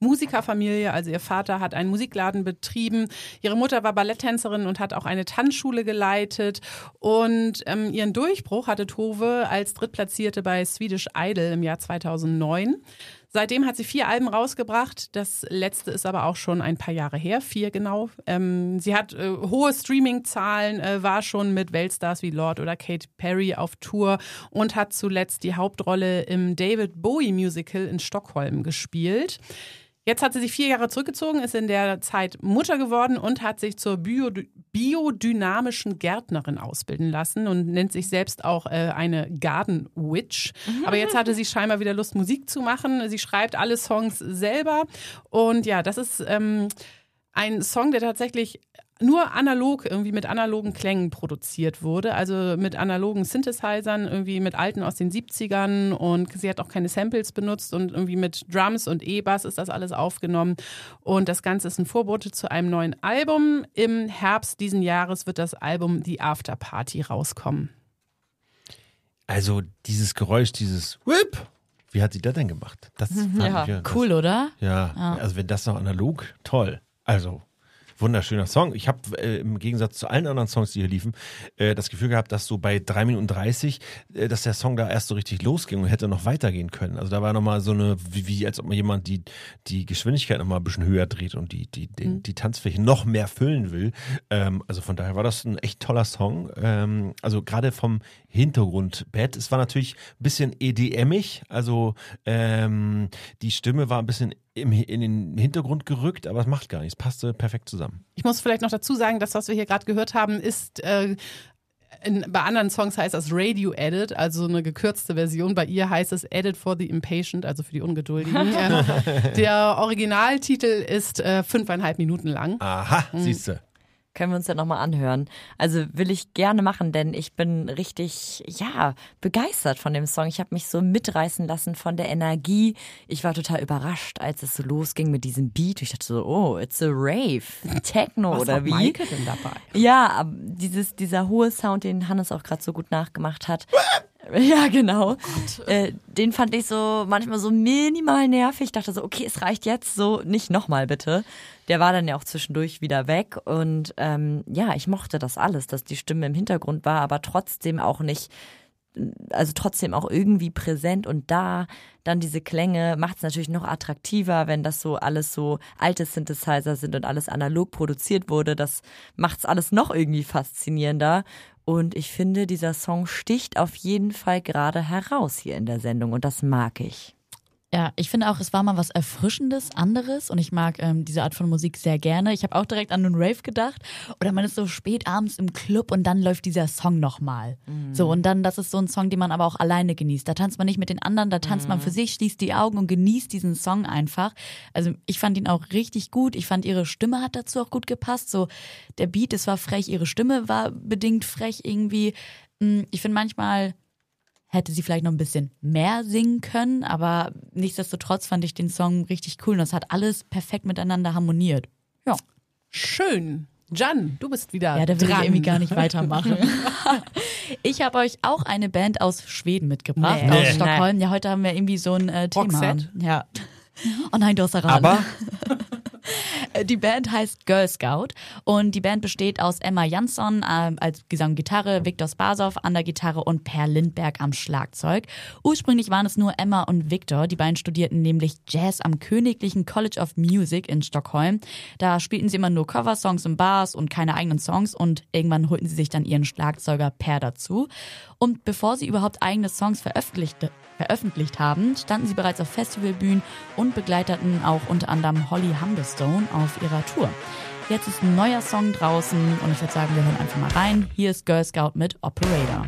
S3: Musikerfamilie. Also ihr Vater hat einen Musikladen betrieben. Ihre Mutter war Balletttänzerin und hat auch eine Tanzschule geleitet. Und ihren Durchbruch hatte Tove als Drittplatzierte bei Swedish Idol im Jahr 2009. Seitdem hat sie 4 Alben rausgebracht. Das letzte ist aber auch schon ein paar Jahre her, 4 genau. Sie hat hohe Streaming-Zahlen, war schon mit Weltstars wie Lorde oder Katy Perry auf Tour und hat zuletzt die Hauptrolle im David Bowie Musical in Stockholm gespielt. Jetzt hat sie sich 4 Jahre zurückgezogen, ist in der Zeit Mutter geworden und hat sich zur biodynamischen Gärtnerin ausbilden lassen und nennt sich selbst auch eine Garden Witch. Aber jetzt hatte sie scheinbar wieder Lust, Musik zu machen. Sie schreibt alle Songs selber und ja, das ist ein Song, der tatsächlich nur analog, irgendwie mit analogen Klängen produziert wurde, also mit analogen Synthesizern, irgendwie mit alten aus den 70ern und sie hat auch keine Samples benutzt und irgendwie mit Drums und E-Bass ist das alles aufgenommen und das Ganze ist ein Vorbote zu einem neuen Album. Im Herbst diesen Jahres wird das Album The After Party rauskommen.
S1: Also dieses Geräusch, dieses Whip, wie hat sie das denn gemacht? Das fand ich,
S6: Cool, oder?
S1: Ja, also wenn das noch analog, toll. Also wunderschöner Song. Ich habe im Gegensatz zu allen anderen Songs, die hier liefen, das Gefühl gehabt, dass so bei 3 Minuten 30, dass der Song da erst so richtig losging und hätte noch weitergehen können. Also da war nochmal so eine, wie als ob man jemand die Geschwindigkeit nochmal ein bisschen höher dreht und die Tanzfläche noch mehr füllen will. Also von daher war das ein echt toller Song. Also gerade vom Hintergrundbett. Es war natürlich ein bisschen EDM-ig, also die Stimme war ein bisschen in den Hintergrund gerückt, aber es macht gar nichts. Passte perfekt zusammen.
S3: Ich muss vielleicht noch dazu sagen, das, was wir hier gerade gehört haben, ist bei anderen Songs heißt das Radio Edit, also eine gekürzte Version. Bei ihr heißt es Edit for the Impatient, also für die Ungeduldigen. Der Originaltitel ist 5,5 Minuten lang.
S1: Aha, siehste.
S2: Können wir uns ja nochmal anhören. Also will ich gerne machen, denn ich bin richtig, begeistert von dem Song. Ich habe mich so mitreißen lassen von der Energie. Ich war total überrascht, als es so losging mit diesem Beat. Ich dachte so, oh, it's a Rave, Techno
S3: Was
S2: oder
S3: hat
S2: wie?
S3: Maike denn dabei?
S2: Ja, aber dieser hohe Sound, den Hannes auch gerade so gut nachgemacht hat. Ja, genau. Den fand ich so manchmal so minimal nervig. Ich dachte so, okay, es reicht jetzt, so nicht nochmal bitte. Der war dann ja auch zwischendurch wieder weg und ich mochte das alles, dass die Stimme im Hintergrund war, aber trotzdem auch nicht, also trotzdem auch irgendwie präsent und da dann diese Klänge macht es natürlich noch attraktiver, wenn das so alles so alte Synthesizer sind und alles analog produziert wurde. Das macht es alles noch irgendwie faszinierender. Und ich finde, dieser Song sticht auf jeden Fall gerade heraus hier in der Sendung und das mag ich.
S6: Ja, ich finde auch, es war mal was Erfrischendes, anderes und ich mag diese Art von Musik sehr gerne. Ich habe auch direkt an einen Rave gedacht oder man ist so spät abends im Club und dann läuft dieser Song nochmal. So und dann, das ist so ein Song, den man aber auch alleine genießt. Da tanzt man nicht mit den anderen, da tanzt man für sich, schließt die Augen und genießt diesen Song einfach. Also ich fand ihn auch richtig gut. Ich fand ihre Stimme hat dazu auch gut gepasst. So der Beat, es war frech, ihre Stimme war bedingt frech irgendwie. Ich finde manchmal hätte sie vielleicht noch ein bisschen mehr singen können, aber nichtsdestotrotz fand ich den Song richtig cool und das hat alles perfekt miteinander harmoniert. Ja.
S3: Schön. Jan, du bist wieder
S6: Ja, da will
S3: dran.
S6: ich irgendwie gar nicht weitermachen. Ich habe euch auch eine Band aus Schweden mitgebracht,
S1: Nee.
S6: aus Stockholm. Ja, heute haben wir irgendwie so ein Thema.
S3: Roxette?
S6: Ja. Oh nein, du hast erraten.
S1: Aber
S6: Die Band heißt Girl Scout und die Band besteht aus Emma Jansson als Gesang und Gitarre, Viktor Spasow an der Gitarre und Per Lindberg am Schlagzeug. Ursprünglich waren es nur Emma und Viktor. Die beiden studierten nämlich Jazz am Königlichen College of Music in Stockholm. Da spielten sie immer nur Coversongs in Bars und keine eigenen Songs und irgendwann holten sie sich dann ihren Schlagzeuger Per dazu. Und bevor sie überhaupt eigene Songs veröffentlicht haben, standen sie bereits auf Festivalbühnen und begleiteten auch unter anderem Holly Humberstone auf ihrer Tour. Jetzt ist ein neuer Song draußen und ich würde sagen, wir hören einfach mal rein. Hier ist Girl Scout mit Operator.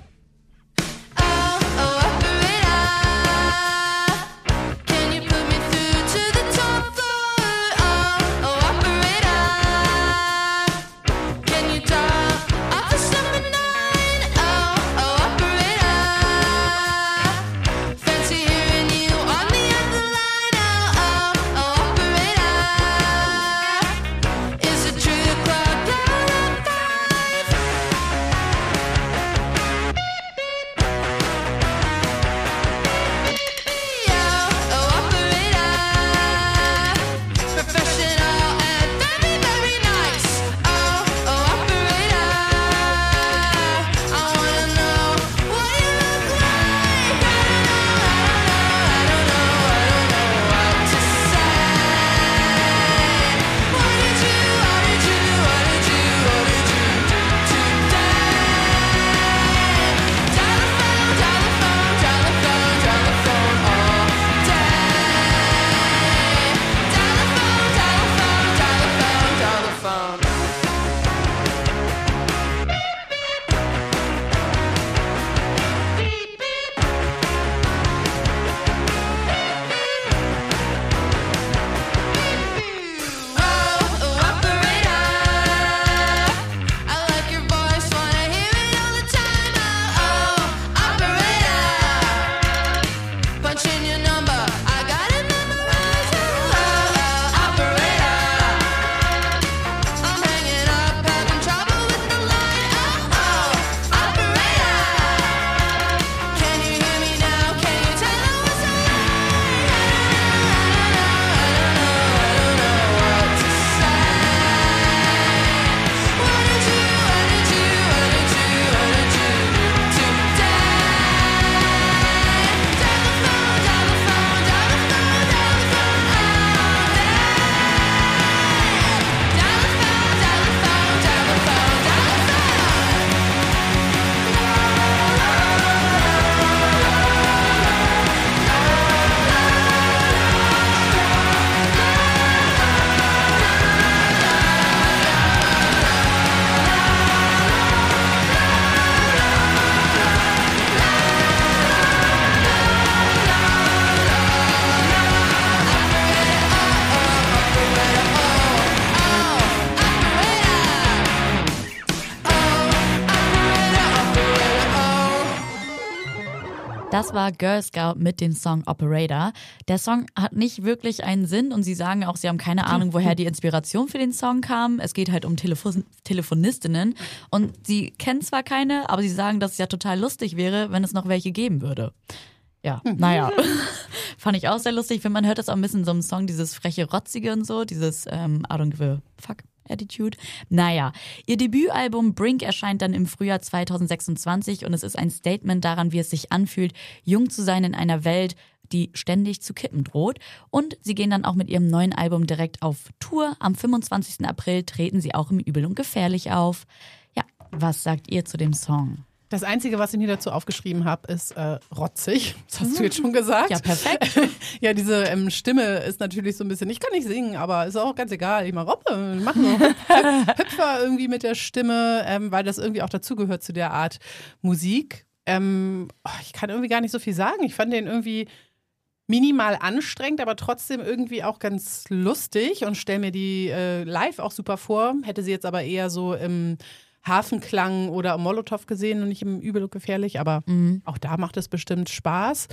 S6: Das war Girl Scout mit dem Song Operator. Der Song hat nicht wirklich einen Sinn und sie sagen auch, sie haben keine Ahnung, woher die Inspiration für den Song kam. Es geht halt um Telefonistinnen und sie kennen zwar keine, aber sie sagen, dass es ja total lustig wäre, wenn es noch welche geben würde. Ja, naja. Fand ich auch sehr lustig. Ich finde, man hört das auch ein bisschen in so einem Song, dieses freche Rotzige und so, dieses I don't give a fuck Attitude. Naja, ihr Debütalbum Brink erscheint dann im Frühjahr 2026 und es ist ein Statement daran, wie es sich anfühlt, jung zu sein in einer Welt, die ständig zu kippen droht. Und sie gehen dann auch mit ihrem neuen Album direkt auf Tour. Am 25. April treten sie auch im Übel und Gefährlich auf. Ja, was sagt ihr zu dem Song?
S3: Das Einzige, was ich mir dazu aufgeschrieben habe, ist rotzig. Das hast du jetzt schon gesagt.
S6: Ja, perfekt.
S3: Ja, diese Stimme ist natürlich so ein bisschen, ich kann nicht singen, aber ist auch ganz egal. Ich mache Robbe, ich mache nur Hüpfer irgendwie mit der Stimme, weil das irgendwie auch dazugehört zu der Art Musik. Ich kann irgendwie gar nicht so viel sagen. Ich fand den irgendwie minimal anstrengend, aber trotzdem irgendwie auch ganz lustig und stelle mir die live auch super vor. Hätte sie jetzt aber eher so im Hafenklang oder Molotow gesehen und nicht im Übel und Gefährlich, aber auch da macht es bestimmt Spaß.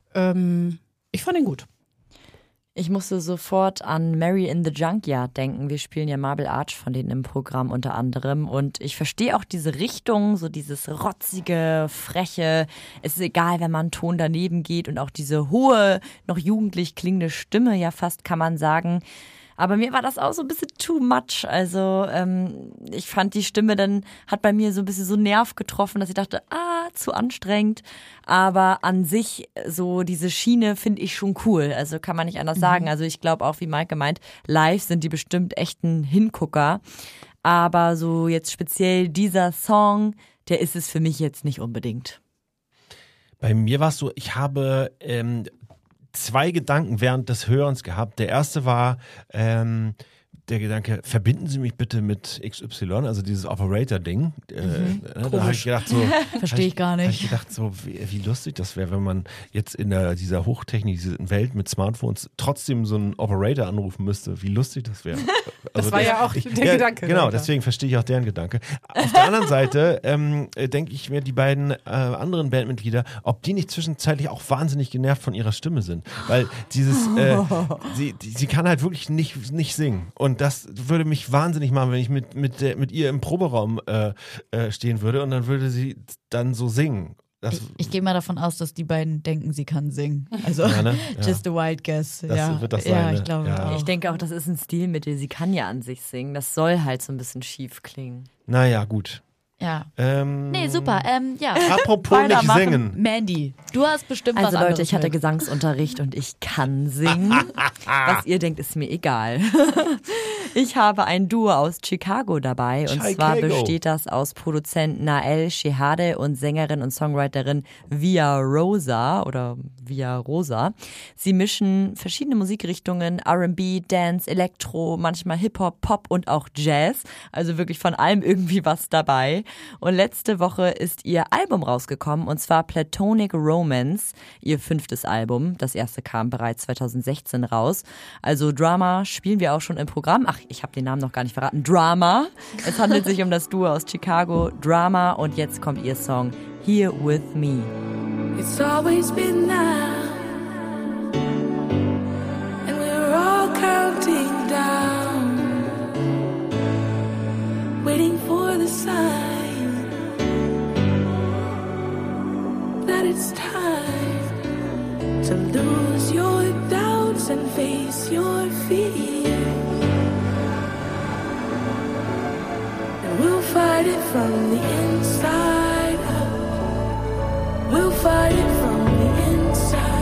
S3: Ich fand ihn gut.
S2: Ich musste sofort an Mary in the Junkyard denken. Wir spielen ja Marble Arch von denen im Programm unter anderem. Und ich verstehe auch diese Richtung, so dieses rotzige, freche. Es ist egal, wenn man einen Ton daneben geht und auch diese hohe, noch jugendlich klingende Stimme, ja fast kann man sagen. Aber mir war das auch so ein bisschen too much. Also ich fand die Stimme dann, hat bei mir so ein bisschen so Nerv getroffen, dass ich dachte, zu anstrengend. Aber an sich, so diese Schiene finde ich schon cool. Also kann man nicht anders sagen. Also ich glaube auch, wie Maike meint, live sind die bestimmt echt ein Hingucker. Aber so jetzt speziell dieser Song, der ist es für mich jetzt nicht unbedingt.
S1: Bei mir war es so, ich habe zwei Gedanken während des Hörens gehabt. Der erste war der Gedanke, verbinden Sie mich bitte mit XY, also dieses Operator-Ding. Da habe ich gedacht, so.
S6: Verstehe ich gar nicht.
S1: Habe ich gedacht, so, wie lustig das wäre, wenn man jetzt in dieser hochtechnischen Welt mit Smartphones trotzdem so einen Operator anrufen müsste. Wie lustig das wäre.
S3: Das war ja auch der Gedanke.
S1: Genau, deswegen verstehe ich auch deren Gedanke. Auf der anderen Seite denke ich mir, die beiden anderen Bandmitglieder, ob die nicht zwischenzeitlich auch wahnsinnig genervt von ihrer Stimme sind. Weil dieses, sie kann halt wirklich nicht singen. Und das würde mich wahnsinnig machen, wenn ich mit ihr im Proberaum stehen würde und dann würde sie dann so singen.
S6: Ich gehe mal davon aus, dass die beiden denken, sie kann singen. Also
S1: ja, ne?
S6: just a wild guess.
S1: Das wird das sein.
S6: Ja,
S1: ne?
S6: ich glaube auch.
S2: Ich denke auch, das ist ein Stilmittel. Sie kann ja an sich singen. Das soll halt so ein bisschen schief klingen.
S1: Naja, gut.
S6: Ja. Nee, super. Ja.
S1: Apropos nicht singen.
S6: Mandy, du hast bestimmt was
S2: Also
S6: anderes
S2: Leute, ich hatte
S6: mit.
S2: Gesangsunterricht und ich kann singen. Was ihr denkt, ist mir egal. Ich habe ein Duo aus Chicago dabei und zwar besteht das aus Produzent Nael Shehadeh und Sängerin und Songwriterin Via Rosa. Sie mischen verschiedene Musikrichtungen, R&B, Dance, Elektro, manchmal Hip-Hop, Pop und auch Jazz. Also wirklich von allem irgendwie was dabei. Und letzte Woche ist ihr Album rausgekommen und zwar Platonic Romance, ihr 5. Album. Das erste kam bereits 2016 raus. Also Drama spielen wir auch schon im Programm. Ach, ich habe den Namen noch gar nicht verraten. Drama. Es handelt sich um das Duo aus Chicago, Drama, und jetzt kommt ihr Song Here With Me.
S8: It's always been now, and we're all counting down, waiting for the sign that it's time to lose your doubts and face your fears. And we'll fight it from the inside out. We'll fight it from the inside.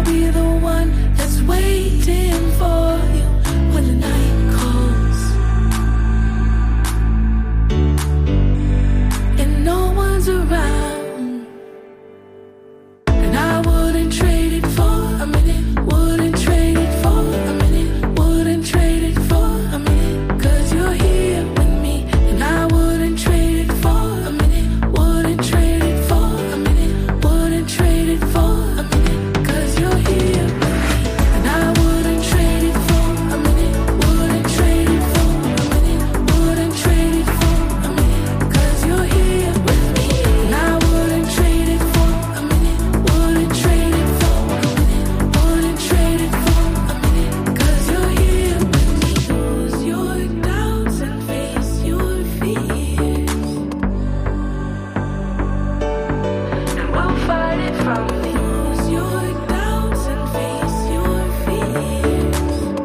S8: I'll be the one that's waiting for you when the night calls. And no one's around. And I wouldn't trade it for a minute. Wouldn't trade it for a minute. Wouldn't trade it for a minute. 'Cause you're here with me. And I wouldn't trade it for a minute. Wouldn't trade it for a minute. Wouldn't trade it for a minute. 'Cause you're here with me. And I wouldn't trade it for a minute. Wouldn't trade it for a minute. Wouldn't trade it for a minute. 'Cause you're here with me. And I wouldn't trade it for a minute. Wouldn't trade it for a minute. Wouldn't trade it for a minute. 'Cause you're here with me. Lose your doubts and face your fears. And we'll fight it from me. Lose your doubts and face your fears.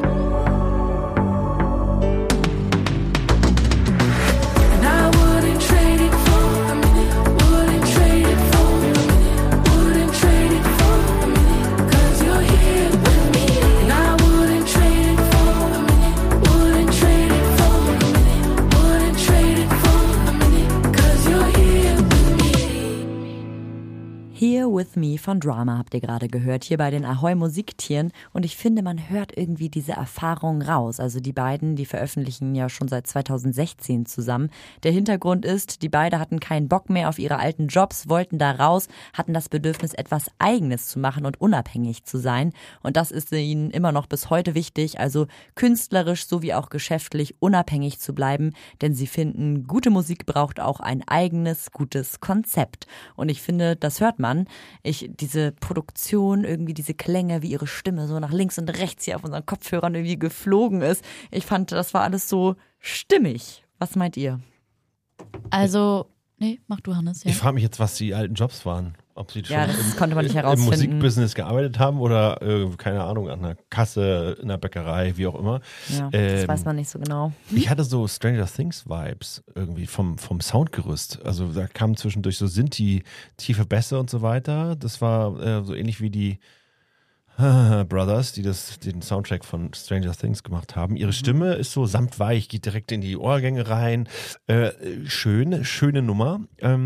S8: And I wouldn't trade it for a minute. Wouldn't trade it for a minute. Wouldn't trade it for a minute. 'Cause you're here with me. And I wouldn't trade it for a minute. Wouldn't trade it for a minute. Wouldn't trade it for a minute. 'Cause you're here with me.
S2: Here With Me von Drama habt ihr gerade gehört, hier bei den Ahoi Musiktieren. Und ich finde, man hört irgendwie diese Erfahrung raus. Also die beiden, die veröffentlichen ja schon seit 2016 zusammen. Der Hintergrund ist, die beiden hatten keinen Bock mehr auf ihre alten Jobs, wollten da raus, hatten das Bedürfnis, etwas Eigenes zu machen und unabhängig zu sein. Und das ist ihnen immer noch bis heute wichtig, also künstlerisch sowie auch geschäftlich unabhängig zu bleiben. Denn sie finden, gute Musik braucht auch ein eigenes, gutes Konzept. Und ich finde, das hört man. Diese Produktion, irgendwie diese Klänge, wie ihre Stimme so nach links und rechts hier auf unseren Kopfhörern irgendwie geflogen ist. Ich fand, das war alles so stimmig. Was meint ihr?
S6: Also, nee, mach du, Hannes. Ja.
S1: Ich frage mich jetzt, was die alten Jobs waren. Ob sie schon
S2: Ja, das konnte man nicht
S1: im
S2: herausfinden.
S1: Musikbusiness gearbeitet haben oder, keine Ahnung, an einer Kasse, in einer Bäckerei, wie auch immer.
S2: Ja, das weiß man nicht so genau.
S1: Ich hatte so Stranger Things Vibes irgendwie vom Soundgerüst. Also da kamen zwischendurch so Sinti, tiefe Bässe und so weiter. Das war so ähnlich wie die Brothers, die den Soundtrack von Stranger Things gemacht haben. Ihre Stimme ist so samtweich, geht direkt in die Ohrgänge rein. Schöne Nummer.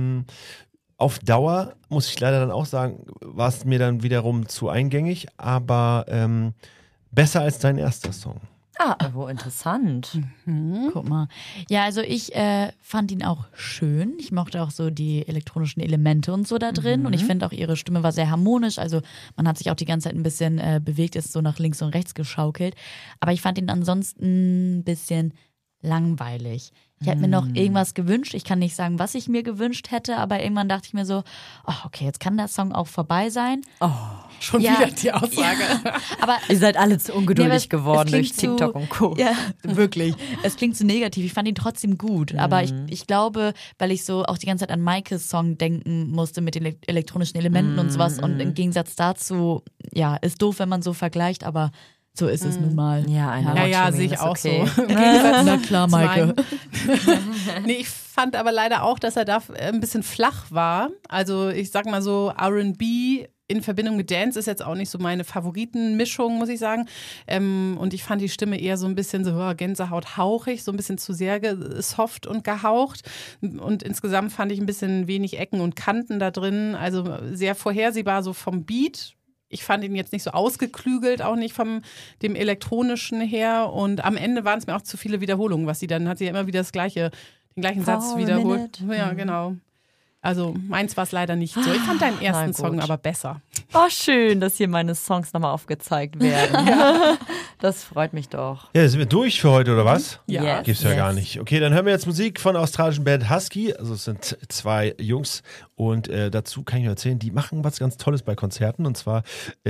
S1: Auf Dauer, muss ich leider dann auch sagen, war es mir dann wiederum zu eingängig, aber besser als dein erster Song.
S2: Wo interessant.
S6: Guck mal. Ja, also ich fand ihn auch schön. Ich mochte auch so die elektronischen Elemente und so da drin. Und ich finde auch, ihre Stimme war sehr harmonisch. Also man hat sich auch die ganze Zeit ein bisschen bewegt, ist so nach links und rechts geschaukelt. Aber ich fand ihn ansonsten ein bisschen langweilig. Ich hätte mir noch irgendwas gewünscht. Ich kann nicht sagen, was ich mir gewünscht hätte, aber irgendwann dachte ich mir so, okay, jetzt kann der Song auch vorbei sein.
S3: Schon wieder die Aussage.
S6: Ja, aber
S2: Ihr seid alle zu ungeduldig
S6: aber
S2: geworden durch
S6: klingt
S2: TikTok und Co.
S6: Ja, wirklich. Es klingt zu negativ. Ich fand ihn trotzdem gut. Aber ich glaube, weil ich so auch die ganze Zeit an Maikes Song denken musste mit den elektronischen Elementen und sowas. Und im Gegensatz dazu, ja, ist doof, wenn man so vergleicht, aber so ist es nun mal.
S3: Ja, sehe ich auch
S2: okay.
S3: so. Im Gegensatz
S6: Na klar,
S3: zu
S6: Maike.
S3: Nee, ich fand aber leider auch, dass er da ein bisschen flach war. Also ich sag mal so, R&B in Verbindung mit Dance ist jetzt auch nicht so meine Favoritenmischung, muss ich sagen. Und ich fand die Stimme eher so ein bisschen so Gänsehaut hauchig, so ein bisschen zu sehr soft und gehaucht. Und insgesamt fand ich ein bisschen wenig Ecken und Kanten da drin. Also sehr vorhersehbar so vom Beat. Ich fand ihn jetzt nicht so ausgeklügelt, auch nicht vom dem Elektronischen her. Und am Ende waren es mir auch zu viele Wiederholungen, was sie dann hat sie ja immer wieder den gleichen Satz wiederholt. Ja, genau. Also meins war es leider nicht so. Ich fand deinen ersten Song aber besser.
S2: Oh, schön, dass hier meine Songs nochmal aufgezeigt werden. Das freut mich doch.
S1: Ja, sind wir durch für heute, oder was?
S3: Ja.
S2: Yes.
S1: Gibt's ja gar nicht. Okay, dann hören wir jetzt Musik von der australischen Band Husky. Also es sind 2 Jungs und dazu kann ich nur erzählen, die machen was ganz Tolles bei Konzerten und zwar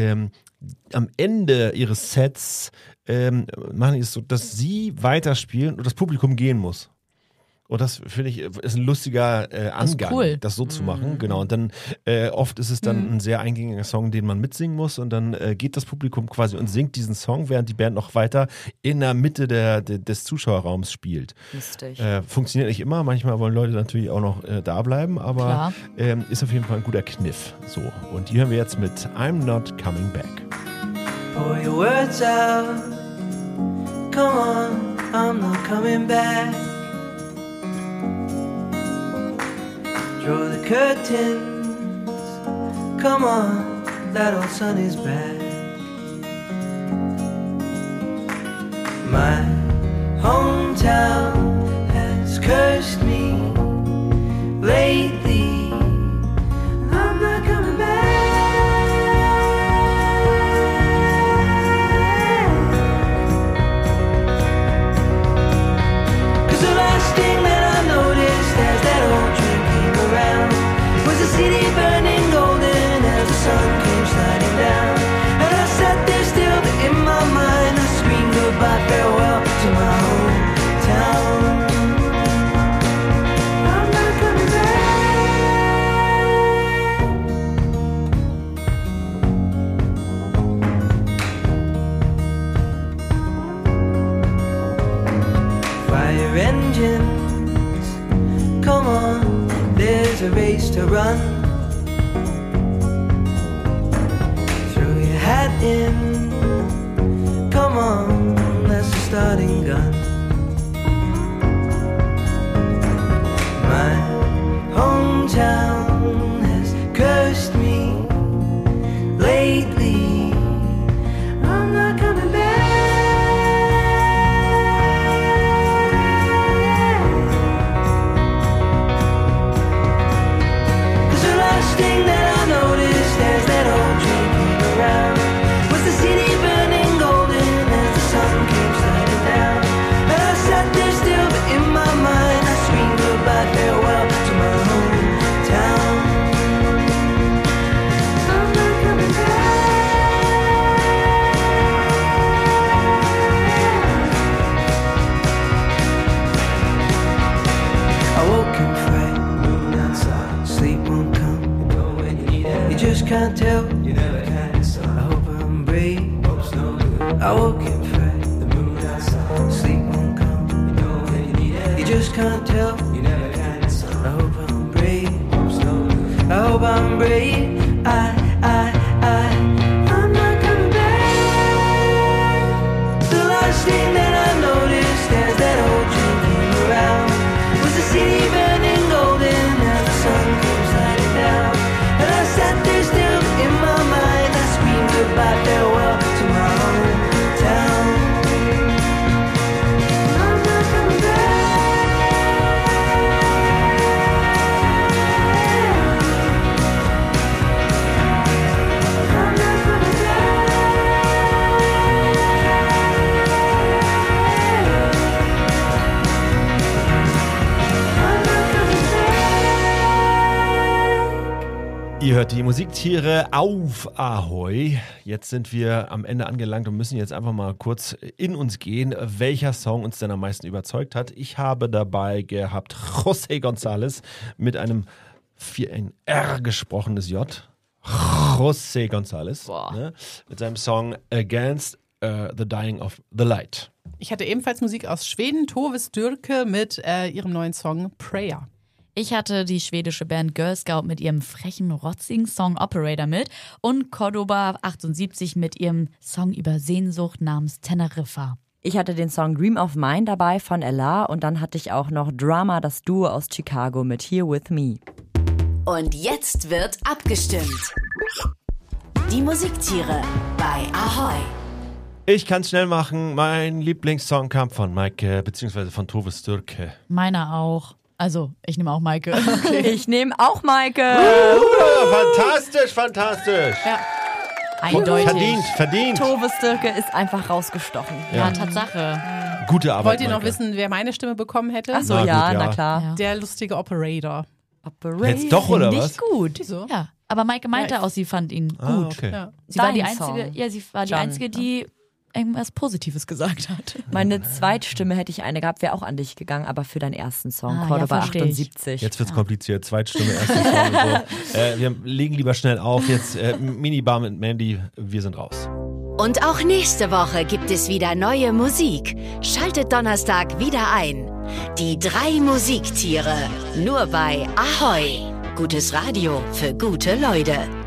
S1: am Ende ihres Sets machen die es so, dass sie weiterspielen und das Publikum gehen muss. Und das finde ich ist ein lustiger Angang,
S6: cool.
S1: das so zu machen. Genau. Und dann oft ist es dann ein sehr eingängiger Song, den man mitsingen muss. Und dann geht das Publikum quasi und singt diesen Song, während die Band noch weiter in der Mitte des Zuschauerraums spielt.
S2: Lustig.
S1: Funktioniert nicht immer. Manchmal wollen Leute natürlich auch noch da bleiben, aber ist auf jeden Fall ein guter Kniff. So. Und die hören wir jetzt mit I'm Not Coming Back.
S5: Pour your words out. Come on, I'm not coming back. Draw the curtains. Come on, that old sun is back. My hometown has cursed me lately. I'm not coming back. 'Cause the last thing that I noticed as that old train came around was the city burning golden as the sun came sliding down. And I sat there still, but in my mind I screamed goodbye, farewell to my hometown. I'm not coming back. Fire engines, come on, there's a race to run. Throw your hat in, come on, that's the starting gun. My hometown has cursed me lately. I'm not coming back. 'Cause the last thing that I noticed as that old train came around was the city burning golden as the sun came sliding down. And I sat there still, but in my mind I screamed goodbye, farewell to my hometown. I'm not coming back. I woke in fright, moon outside, sleep won't come. You just can't tell, you never can. I hope I'm brave. I woke in fright, the moon outside, sleep won't come. You just can't tell, you never can. I hope I'm brave. I hope I'm brave. I'm not coming back. The last thing that I noticed as that old train came around was the city burning golden as the sun came sliding down. And I sat there still, but in my mind I screamed goodbye, farewell to my hometown. I'm not coming back. I'm not coming back. I'm not coming back.
S1: Ihr hört die Musiktiere auf Ahoi. Jetzt sind wir am Ende angelangt und müssen jetzt einfach mal kurz in uns gehen, welcher Song uns denn am meisten überzeugt hat. Ich habe dabei gehabt José González mit einem 4R gesprochenes J. José González, ne, mit seinem Song Against the Dying of the Light.
S3: Ich hatte ebenfalls Musik aus Schweden, Tove Styrke mit ihrem neuen Song Prayer.
S6: Ich hatte die schwedische Band Girl Scout mit ihrem frechen, rotzigen Song Operator mit und Cordoba 78 mit ihrem Song über Sehnsucht namens Teneriffa.
S2: Ich hatte den Song Dream of Mine dabei von Ella und dann hatte ich auch noch Drama, das Duo aus Chicago mit Here With Me.
S4: Und jetzt wird abgestimmt. Die Musiktiere bei Ahoi.
S1: Ich kann es schnell machen. Mein Lieblingssong kam von Maike, beziehungsweise von Tove Styrke.
S6: Meiner auch. Also, ich nehme auch Maike.
S2: Okay. Ich nehme auch Maike.
S1: Fantastisch, fantastisch.
S6: Ja. Eindeutig.
S1: Verdient.
S2: Tove Styrke ist einfach rausgestochen.
S6: Ja, Tatsache.
S1: Gute Arbeit,
S3: Wollt ihr noch
S1: Maike.
S3: wissen, wer meine Stimme bekommen hätte?
S2: Achso,
S1: Na
S2: ja,
S1: gut, ja.
S2: na klar.
S6: Ja.
S3: Der lustige Operator.
S1: Jetzt doch, oder
S6: Finde
S1: was?
S6: ich gut.
S3: Wieso?
S6: Ja. Aber Maike meinte
S3: Ja,
S6: auch, sie fand ihn
S1: Ah,
S6: gut.
S1: okay.
S3: Ja.
S6: Sie war die
S2: Dein
S6: einzige,
S2: Song.
S6: ja, sie war die
S2: John.
S6: einzige, die irgendwas Positives gesagt hat.
S2: Meine Zweitstimme hätte ich eine gehabt, wäre auch an dich gegangen, aber für deinen ersten Song,
S6: Ah,
S2: Cordoba
S6: ja, versteh ich.
S2: 78.
S1: Jetzt wird's kompliziert. Zweitstimme, erste Song und so. Wir legen lieber schnell auf. Jetzt Minibar mit Mandy. Wir sind raus.
S4: Und auch nächste Woche gibt es wieder neue Musik. Schaltet Donnerstag wieder ein. Die 3 Musiktiere. Nur bei Ahoi. Gutes Radio für gute Leute.